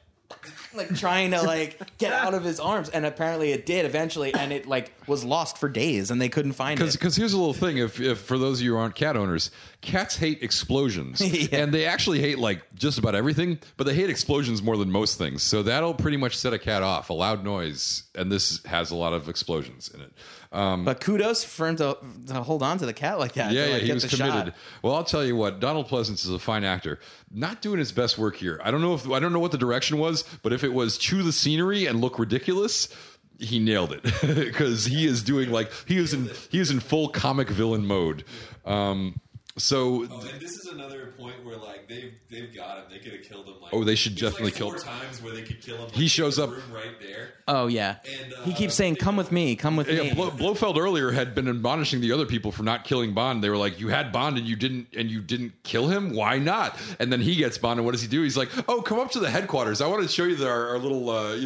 trying to, like, get out of his arms. And apparently it did eventually, and it, like, was lost for days, and they couldn't find it. Because here's a little thing. If for those of you who aren't cat owners, cats hate explosions. Yeah. And they actually hate, like, just about everything, but they hate explosions more than most things. So that'll pretty much set a cat off. A loud noise, and this has a lot of explosions in it. But kudos for him to hold on to the cat like that. Yeah, he was committed. Shot. Well, I'll tell you what, Donald Pleasance is a fine actor. Not doing his best work here. I don't know what the direction was, but if it was chew the scenery and look ridiculous, he nailed it because he is doing he is in full comic villain mode. So, and this is another point where like they've got him. They could have killed him. Like, they should definitely kill him. 4 times where they could kill him. Like, he shows up right there. Oh yeah, and he keeps saying, "Come with me, come with me." Blofeld earlier had been admonishing the other people for not killing Bond. They were like, "You had Bond and you didn't kill him. Why not?" And then he gets Bond, and what does he do? He's like, "Oh, come up to the headquarters. I want to show you our little,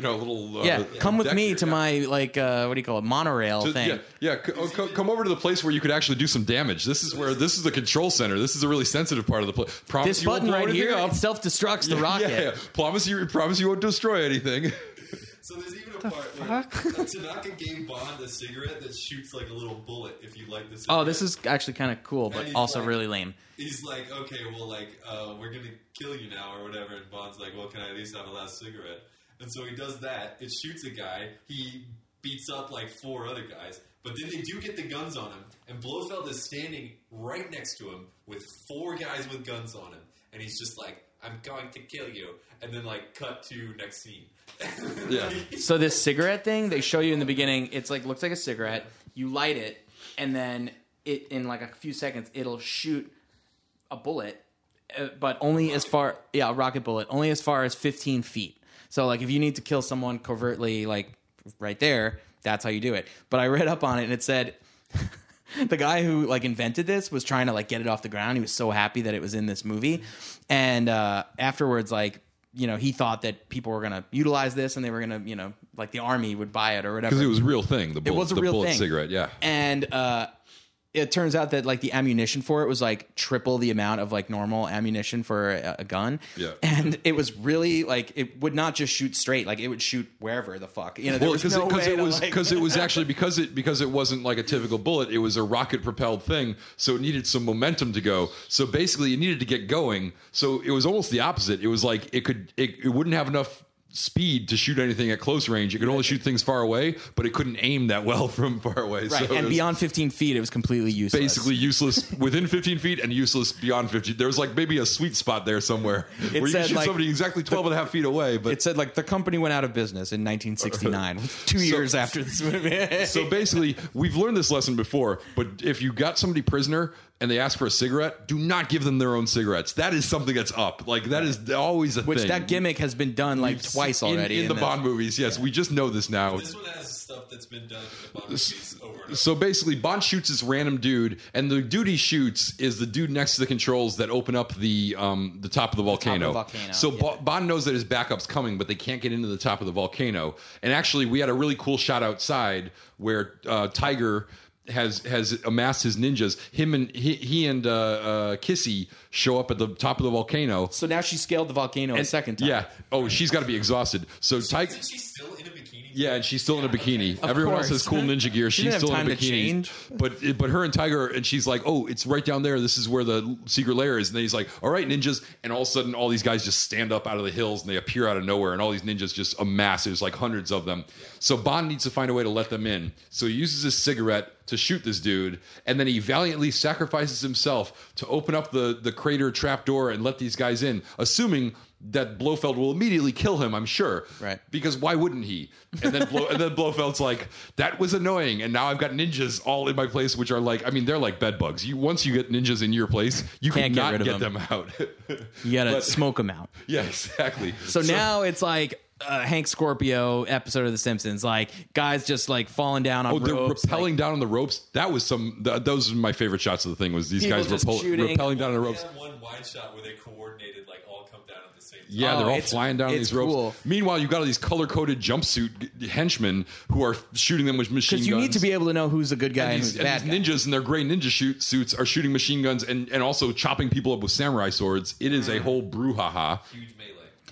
come with me here. to my what do you call it, monorail thing." Come over to the place where you could actually do some damage. This is the control center. This is a really sensitive part of the place. This button right here, it self-destructs the rocket. Yeah. Promise you won't destroy anything. So there's even a part where Tanaka gave Bond a cigarette that shoots like a little bullet if you light the cigarette. Oh, this is actually kind of cool, but also like, really lame. He's like, okay, well, like, we're going to kill you now or whatever. And Bond's like, well, can I at least have a last cigarette? And so he does that. It shoots a guy. He beats up like 4 other guys. But then they do get the guns on him. And Blofeld is standing right next to him with 4 guys with guns on him. And he's just like, I'm going to kill you. And then, like, cut to next scene. Yeah. So this cigarette thing, they show you in the beginning, it's like, looks like a cigarette. You light it, and then it in, like, a few seconds, it'll shoot a bullet, but only as far... Yeah, a rocket bullet. Only as far as 15 feet. So, like, if you need to kill someone covertly, like, right there, that's how you do it. But I read up on it, and it said... The guy who like invented this was trying to like get it off the ground. He was so happy that it was in this movie, and afterwards, like he thought that people were gonna utilize this and they were gonna like the army would buy it or whatever because it was a real thing. It was a real bullet thing. Cigarette, yeah, and it turns out that like the ammunition for it was like triple the amount of like normal ammunition for a gun. Yeah. And it was really like it would not just shoot straight, like it would shoot wherever the fuck. There was no way because it was actually because it wasn't like a typical bullet, it was a rocket propelled thing, so it needed some momentum to go. So basically it needed to get going. So it was almost the opposite. It was like it wouldn't have enough speed to shoot anything at close range. It could only shoot things far away, but it couldn't aim that well from far away. Right, so and beyond 15 feet, it was completely useless. Basically useless within 15 feet and useless beyond 15. There was like maybe a sweet spot there somewhere where you could shoot somebody exactly 12 and a half feet away. But it said like the company went out of business in 1969, 2 years after this movie. So basically, we've learned this lesson before, but if you got somebody prisoner and they ask for a cigarette, do not give them their own cigarettes. That is something that's up. Like, that is always a thing. Which that gimmick has been done like twice already. In the Bond movies, yes. Yeah. We just know this now. This one has stuff that's been done in the Bond movies over and over. So basically, Bond shoots this random dude, and the dude he shoots is the dude next to the controls that open up the top of the volcano. So Bond knows that his backup's coming, but they can't get into the top of the volcano. And actually, we had a really cool shot outside where Tiger has amassed his ninjas. He and Kissy show up at the top of the volcano. So now she scaled the volcano a second time. Yeah. Oh, she's got to be exhausted. So Tiger. Isn't she still in a bikini? Yeah, and she's still in a bikini. Everyone else has cool ninja gear. She's still in a bikini. But her and Tiger, and she's like, oh, it's right down there. This is where the secret lair is. And then he's like, all right, ninjas. And all of a sudden, all these guys just stand up out of the hills and they appear out of nowhere. And all these ninjas just amass. There's like hundreds of them. So Bond needs to find a way to let them in. So he uses his cigarette to shoot this dude, and then he valiantly sacrifices himself to open up the crater trapdoor and let these guys in, assuming that Blofeld will immediately kill him, I'm sure. Right. Because why wouldn't he? And then Blofeld's like, that was annoying, and now I've got ninjas all in my place, which are like, I mean, they're like bed bugs. Once you get ninjas in your place, you cannot get them out. You gotta smoke them out. Yeah, exactly. So now it's like Hank Scorpio episode of The Simpsons, like guys just like falling down on ropes. They're rappelling down on the ropes. That was those are my favorite shots of the thing. Was these guys rappelling down on the ropes? They had one wide shot where they coordinated, like all come down at the same time. Yeah, they're all flying down these ropes. Cool. Meanwhile, you've got all these color-coded jumpsuit henchmen who are shooting them with machine guns. Because you need to be able to know who's a good guy and who's a bad guy. These ninjas in their gray ninja suits are shooting machine guns and also chopping people up with samurai swords. It is a whole brouhaha. Huge melee.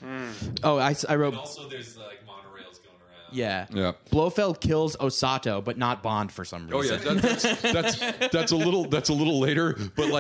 Oh, I wrote. And also, there's like monorails going around. Yeah. Blofeld kills Osato, but not Bond for some reason. Oh yeah, that's a little later.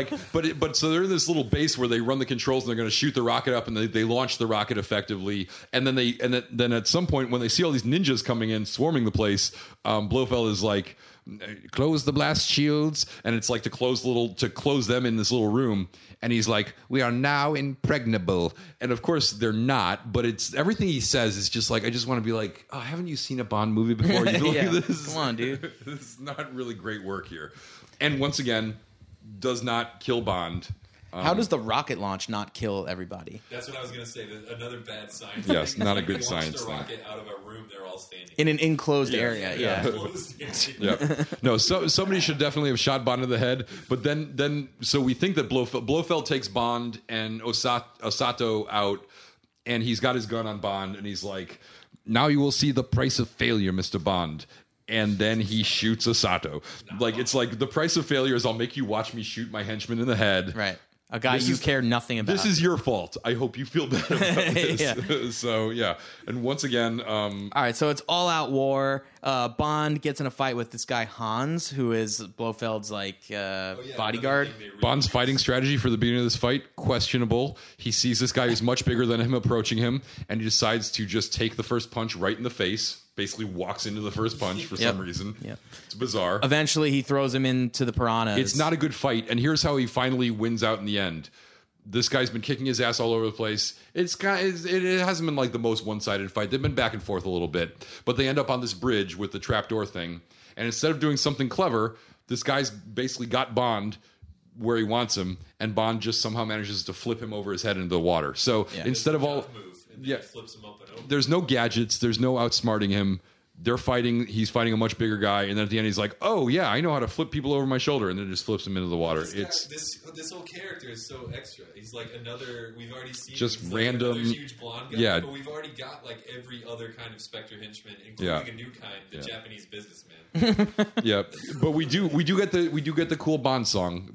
But so they're in this little base where they run the controls and they're going to shoot the rocket up and they launch the rocket effectively. And then at some point when they see all these ninjas coming in swarming the place, Blofeld is like, close the blast shields, and it's like to close them in this little room, and he's like, we are now impregnable, and of course they're not, but it's everything he says is just like, I just want to be like, oh, haven't you seen a Bond movie before? You yeah. This? Come on, dude. This is not really great work here. And once again, does not kill Bond. How does the rocket launch not kill everybody? That's what I was going to say. Another bad science. Yes, thing. not a good science thing. thing. Rocket out of a room, they're all standing in an enclosed area. Yeah. Yeah. No, so somebody should definitely have shot Bond in the head. But then, so we think that Blofeld takes Bond and Osato out, and he's got his gun on Bond, and he's like, "Now you will see the price of failure, Mr. Bond." And then he shoots Osato. Like, it's like, the price of failure is I'll make you watch me shoot my henchman in the head. Right. A guy you care nothing about. This is your fault. I hope you feel better about this. So, yeah. And once again... all right, so it's all-out war. Bond gets in a fight with this guy, Hans, who is Blofeld's, bodyguard. Bond's fighting strategy for the beginning of this fight, questionable. He sees this guy who's much bigger than him approaching him, and he decides to just take the first punch right in the face. Basically walks into the first punch for some reason. Yep. It's bizarre. Eventually, he throws him into the piranhas. It's not a good fight, and here's how he finally wins out in the end. This guy's been kicking his ass all over the place. It hasn't been like the most one-sided fight. They've been back and forth a little bit, but they end up on this bridge with the trapdoor thing. And instead of doing something clever, this guy's basically got Bond where he wants him, and Bond just somehow manages to flip him over his head into the water. So instead of all... flips him up and over. There's no gadgets. There's no outsmarting him. They're fighting. He's fighting a much bigger guy, and then at the end, he's like, "Oh yeah, I know how to flip people over my shoulder," and then just flips him into the water. This whole character is so extra. He's like another. We've already seen just random, like huge blonde guy. But we've already got like every other kind of Spectre henchman, including a new kind, the Japanese businessman. Yeah, but we do get the cool Bond song,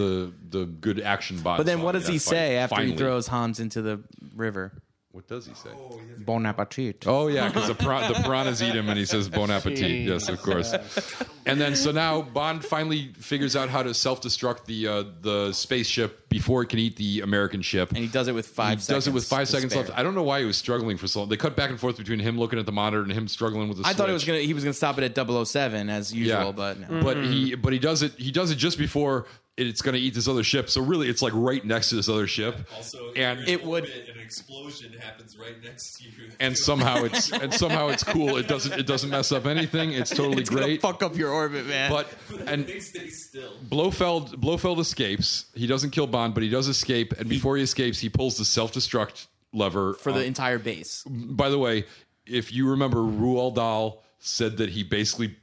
the good action Bond. But then, song what does he say after finally. He throws Hans into the river? What does he say? Bon appetit. Oh, yeah, because the piranhas eat him, and he says bon appetit. Yes, of course. And then, so now Bond finally figures out how to self-destruct the spaceship before it can eat the American ship. And he does it with 5 seconds. Does it with 5 seconds left. I don't know why he was struggling for so long. They cut back and forth between him looking at the monitor and him struggling with the switch. I thought he was gonna stop it at 007 as usual, but no. But he does it just before it's going to eat this other ship. So really, it's like right next to this other ship. Also, and an explosion happens right next to you. And somehow it's cool. It doesn't mess up anything. It's totally great. Fuck up your orbit, man. But they stay still. Blofeld escapes. He doesn't kill Bond, but he does escape. And before he escapes, he pulls the self-destruct lever for the entire base. By the way, if you remember, Roald Dahl said that he basically,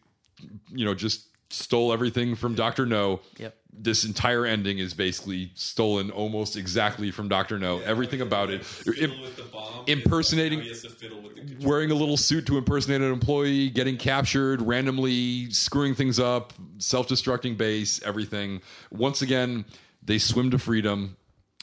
just stole everything from Dr. No. Yep. This entire ending is basically stolen almost exactly from Dr. No. Everything about it. Impersonating, wearing a little suit to impersonate an employee, getting captured, randomly screwing things up, self-destructing base, everything. Once again, they swim to freedom,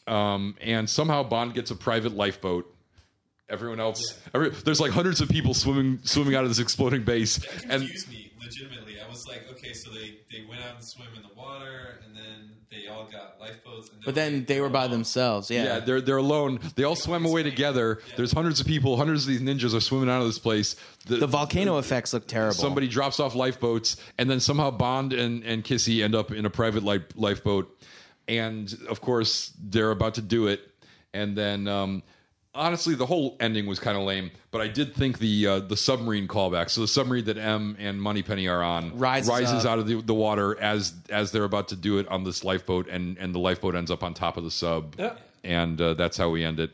and somehow Bond gets a private lifeboat. Everyone else, there's like hundreds of people swimming out of this exploding base. That confused me legitimately. I was like, okay, so they went out and swim in the water, and then they all got lifeboats. And but then they were by themselves. Yeah, they're alone. They all swam away together. Yeah. There's hundreds of people. Hundreds of these ninjas are swimming out of this place. The volcano effects look terrible. Somebody drops off lifeboats, and then somehow Bond and Kissy end up in a private lifeboat. And of course, they're about to do it, and then. Honestly, the whole ending was kind of lame, but I did think the submarine callback. So the submarine that M and Moneypenny are on rises out of the water as they're about to do it on this lifeboat, and the lifeboat ends up on top of the sub, and that's how we end it.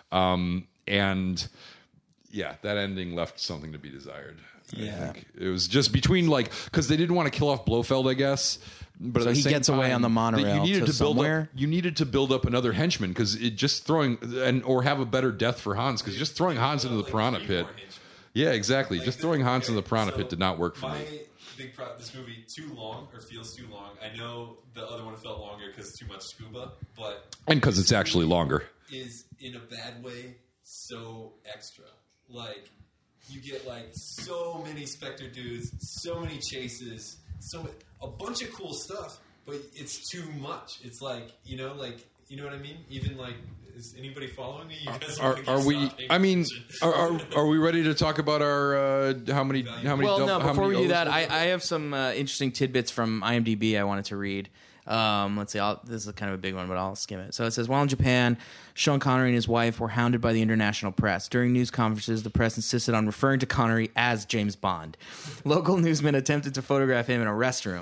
And yeah, that ending left something to be desired. Yeah, it was just between because they didn't want to kill off Blofeld, I guess. But so he gets away on the monorail. You needed to build up another henchman because it just throwing or have a better death for Hans because just throwing Hans into the piranha pit. Yeah, exactly. Just throwing Hans into the piranha pit did not work for me. This movie too long or feels too long. I know the other one felt longer because too much scuba, and because it's actually longer. Is in a bad way so extra. Like you get so many Spectre dudes, so many chases. So a bunch of cool stuff, but it's too much. It's you know what I mean? Even is anybody following me? You guys are we? I mean, are we ready to talk about our how many? Well, no. Before we do that, I have some interesting tidbits from IMDb I wanted to read. Let's see. This is kind of a big one, but I'll skim it. So it says, while in Japan, Sean Connery and his wife were hounded by the international press. During news conferences, the press insisted on referring to Connery as James Bond. Local newsmen attempted to photograph him in a restroom.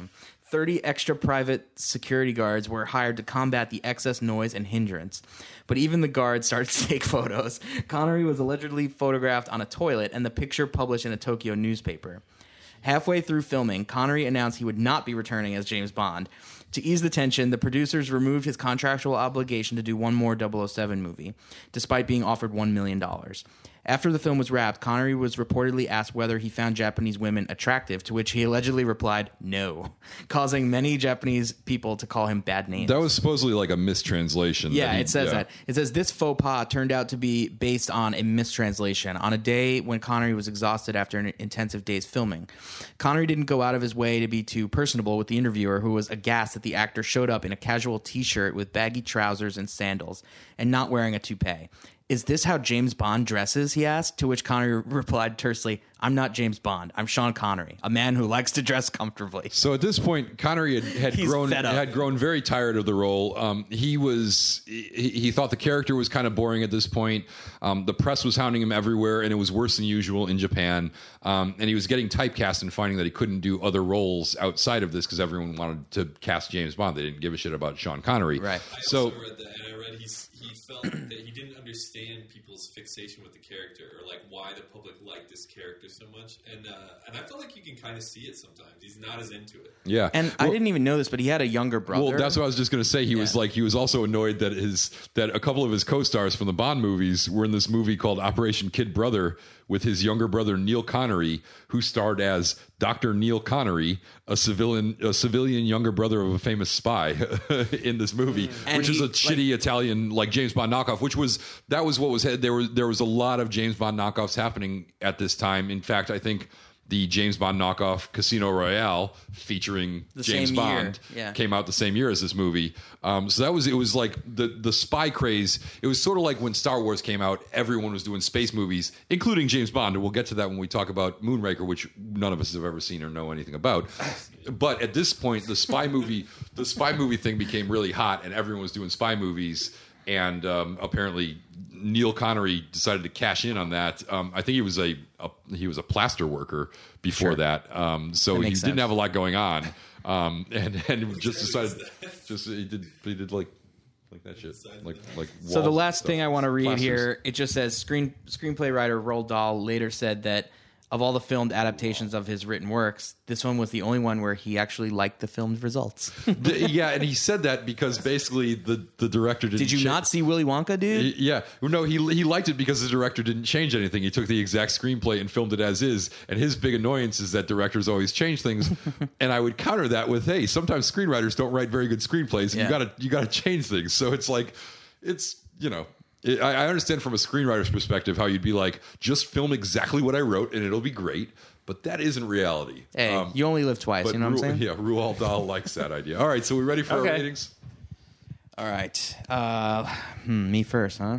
30 extra private security guards were hired to combat the excess noise and hindrance. But even the guards started to take photos. Connery was allegedly photographed on a toilet and the picture published in a Tokyo newspaper. Halfway through filming, Connery announced he would not be returning as James Bond. To ease the tension, the producers removed his contractual obligation to do one more 007 movie, despite being offered $1 million. After the film was wrapped, Connery was reportedly asked whether he found Japanese women attractive, to which he allegedly replied, no, causing many Japanese people to call him bad names. That was supposedly like a mistranslation. Yeah, it says that. It says this faux pas turned out to be based on a mistranslation. On a day when Connery was exhausted after an intensive day's filming, Connery didn't go out of his way to be too personable with the interviewer, who was aghast that the actor showed up in a casual t-shirt with baggy trousers and sandals and not wearing a toupee. Is this how James Bond dresses, he asked, to which Connery replied tersely, I'm not James Bond. I'm Sean Connery, a man who likes to dress comfortably. So at this point, Connery had grown very tired of the role. He thought the character was kind of boring at this point. The press was hounding him everywhere, and it was worse than usual in Japan. And he was getting typecast and finding that he couldn't do other roles outside of this because everyone wanted to cast James Bond. They didn't give a shit about Sean Connery. Right. I also read that, and I read he felt that he didn't understand people's fixation with the character, or like why the public liked this character so much, and I feel like you can kind of see it sometimes. He's not as into it. Yeah, and I didn't even know this, but he had a younger brother. Well, that's what I was just going to say. He was also annoyed that a couple of his co-stars from the Bond movies were in this movie called Operation Kid Brother with his younger brother Neil Connery, who starred as Dr. Neil Connery, a civilian younger brother of a famous spy in this movie, which is a shitty Italian like James Bond knockoff. That was what was there was a lot of James Bond knockoffs happening at this time. In fact, I think the James Bond knockoff Casino Royale featuring James Bond came out the same year as this movie. So it was like the spy craze. It was sort of like when Star Wars came out, everyone was doing space movies, including James Bond. And we'll get to that when we talk about Moonraker, which none of us have ever seen or know anything about. But at this point, the spy movie thing became really hot, and everyone was doing spy movies. And apparently, Neil Connery decided to cash in on that. I think he was a plaster worker before that, so he didn't have a lot going on, and just decided he did like that shit, like. So the last thing I want to read here, it just says screenplay writer Roald Dahl later said that of all the filmed adaptations of his written works, this one was the only one where he actually liked the filmed results. Yeah, and he said that because basically the director didn't. Did you not see Willy Wonka, dude? Yeah. No, he liked it because the director didn't change anything. He took the exact screenplay and filmed it as is. And his big annoyance is that directors always change things. And I would counter that with, hey, sometimes screenwriters don't write very good screenplays. And you gotta change things. So it's like, I understand from a screenwriter's perspective how you'd be like, just film exactly what I wrote and it'll be great. But that isn't reality. Hey, you only live twice, you know what I'm saying? Yeah, Roald Dahl likes that idea. All right, so we ready for our ratings? All right. Me first, huh?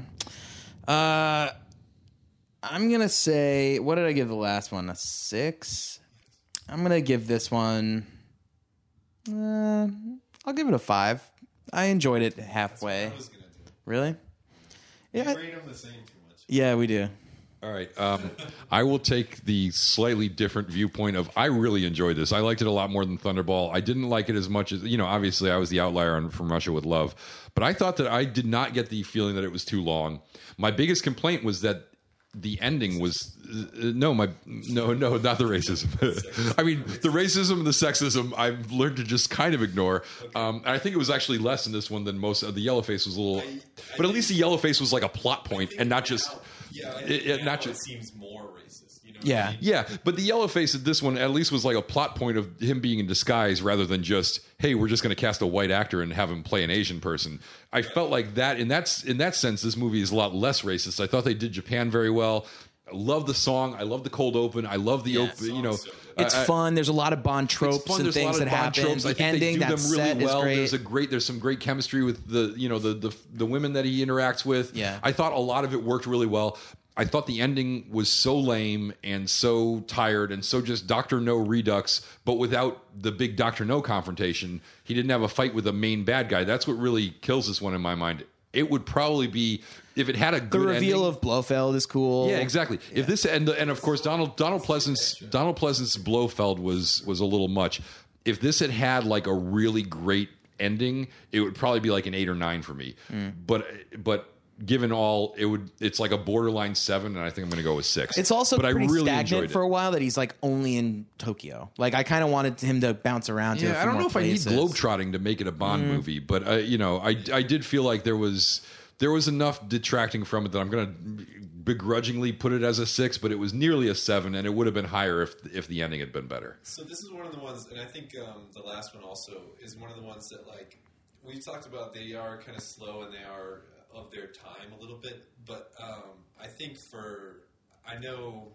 I'm going to say, what did I give the last one? A 6? I'm going to give this one, I'll give it a 5. I enjoyed it halfway. That's what I was gonna do. Really? Yeah. We rate them the same too much. Yeah, we do. All right. I will take the slightly different viewpoint of I really enjoyed this. I liked it a lot more than Thunderball. I didn't like it as much as, obviously I was the outlier on From Russia with Love. But I thought that I did not get the feeling that it was too long. My biggest complaint was that the ending was no, not the racism. I mean, the racism and the sexism I've learned to just kind of ignore. Okay. I think it was actually less in this one than most of the Yellowface was a little, but at least the Yellowface was like a plot point and not just. It seems more racist. Yeah. Yeah, but the Yellowface at this one at least was like a plot point of him being in disguise rather than just, hey, we're just going to cast a white actor and have him play an Asian person. I felt like that in that sense, this movie is a lot less racist. I thought they did Japan very well. I love the song. I love the cold open. I love the open. It's fun. There's a lot of Bond tropes and things that happen. The ending, that set is great. There's some great chemistry with the women that he interacts with. Yeah. I thought a lot of it worked really well. I thought the ending was so lame and so tired and so just Dr. No redux, but without the big Dr. No confrontation. He didn't have a fight with the main bad guy. That's what really kills this one in my mind. It would probably be if it had a good the reveal ending, of Blofeld is cool. Yeah, exactly. Yeah. If this and of course Donald Pleasance Blofeld was a little much. if this had like a really great ending, it would probably be like an 8 or 9 for me. But given all, it's like a borderline 7, and I think I'm going to go with 6. It's also but pretty I really stagnant for a while that he's like only in Tokyo. Like I kind of wanted him to bounce around to. Yeah, I don't know if places. I need globetrotting to make it a Bond movie, but I did feel like there was enough detracting from it that I'm going to begrudgingly put it as a 6, but it was nearly a 7, and it would have been higher if the ending had been better. So this is one of the ones, and I think the last one also is one of the ones that, like, we talked about, they are kind of slow and they are of their time a little bit, but I think I know,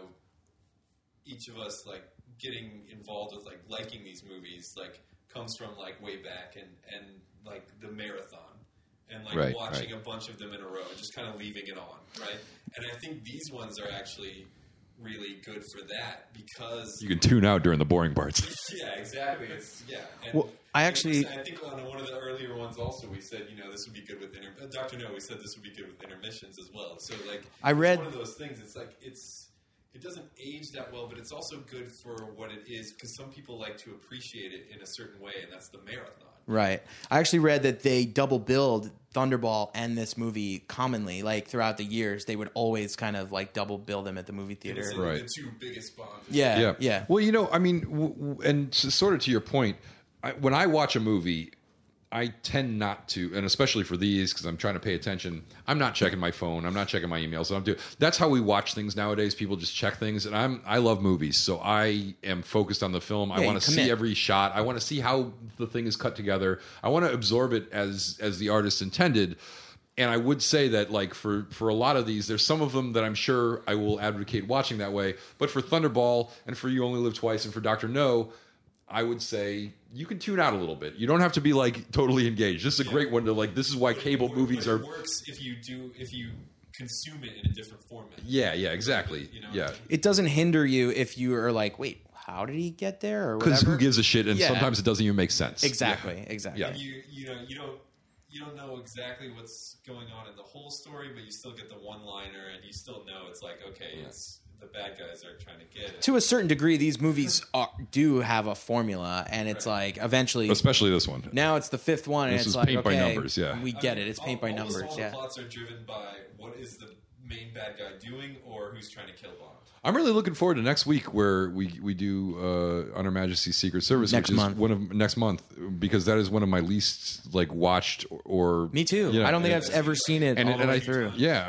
each of us, like, getting involved with, like, liking these movies, like, comes from, like, way back and like, the marathon. And like watching a bunch of them in a row, just kind of leaving it on, right? And I think these ones are actually really good for that because you can tune out during the boring parts. Yeah, exactly. And well, I think on one of the earlier ones also we said this would be good with Dr. No. We said this would be good with intermissions as well. So like I read one of those things. It's like it doesn't age that well, but it's also good for what it is because some people like to appreciate it in a certain way, and that's the marathon. Right. I actually read that they double billed Thunderball and this movie commonly. Like throughout the years, they would always kind of like double bill them at the movie theater. It's right. The two biggest Bonds. Yeah. Well, I mean, and sort of to your point, when I watch a movie, I tend not to, and especially for these, because I'm trying to pay attention, I'm not checking my phone. I'm not checking my emails. That's how we watch things nowadays. People just check things, and I love movies, so I am focused on the film. I want to see every shot. I want to see how the thing is cut together. I want to absorb it as the artist intended. And I would say that, like, for a lot of these, there's some of them that I'm sure I will advocate watching that way. But for Thunderball, and for You Only Live Twice, and for Dr. No, I would say you can tune out a little bit. You don't have to be like totally engaged. This is a great one to like. This is why cable movies are. It works if you consume it in a different format. Yeah, exactly. Yeah, it doesn't hinder you if you are like, wait, how did he get there? Or because who gives a shit? And sometimes it doesn't even make sense. Exactly. Yeah. And you don't know exactly what's going on in the whole story, but you still get the one-liner, and you still know it's like it's. The bad guys are trying to get it. To a certain degree, these movies do have a formula, and it's like eventually, especially this one. Now it's the 5th one, and it's like paint by numbers. Yeah, we get it. It's paint by numbers. All the plots are driven by what is the main bad guy doing, or who's trying to kill Bond. I'm really looking forward to next week where we do On Her Majesty's Secret Service next month because that is one of my least like watched or me too. I don't think I've ever seen it all the way through. Yeah,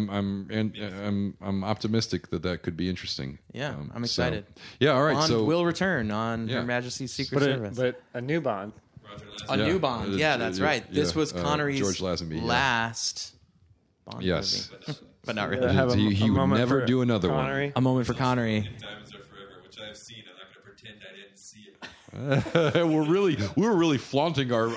I'm optimistic that could be interesting. Yeah, I'm excited. All right, Bond so will return on Her Majesty's Secret Service, but a new Bond. A new Bond. Yeah, that's right. This was Connery's George Lazenby, last Bond movie. But not really. He would never do another Connery. one. A moment for Connery. Diamonds Are Forever, which I've seen. I'm not going to pretend I didn't see it. we were really flaunting our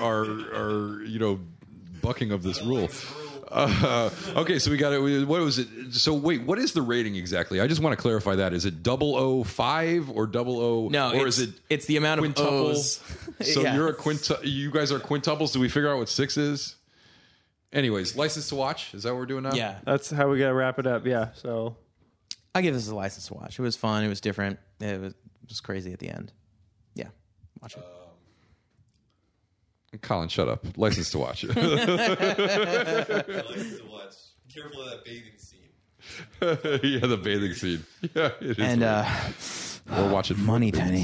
bucking of this rule. Okay, so we got it. What was it? So wait, what is the rating exactly? I just want to clarify that. Is it 005 or 00? No, or is it? It's the amount of O's. So you're you guys are quintuples. Do we figure out what 6 is? Anyways, License to Watch. Is that what we're doing now? Yeah. That's how we got to wrap it up. Yeah. So I give this a License to Watch. It was fun. It was different. It was crazy at the end. Yeah. Watch it. Colin, shut up. License to Watch. License to Watch. Careful of that bathing scene. Yeah, the bathing scene. Yeah, it is. And we're watching Moneypenny.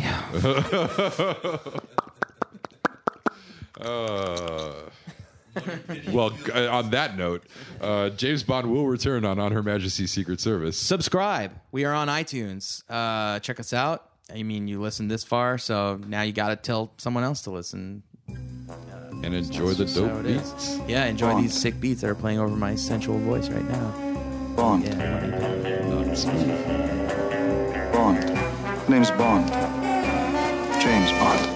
Well, on that note, James Bond will return on Her Majesty's Secret Service. Subscribe. We are on iTunes. Check us out. I mean, you listened this far, so now you got to tell someone else to listen. And enjoy the dope beats. Yeah, enjoy Bond. These sick beats that are playing over my sensual voice right now. Bond. Yeah, Bond. Name's Bond. James Bond.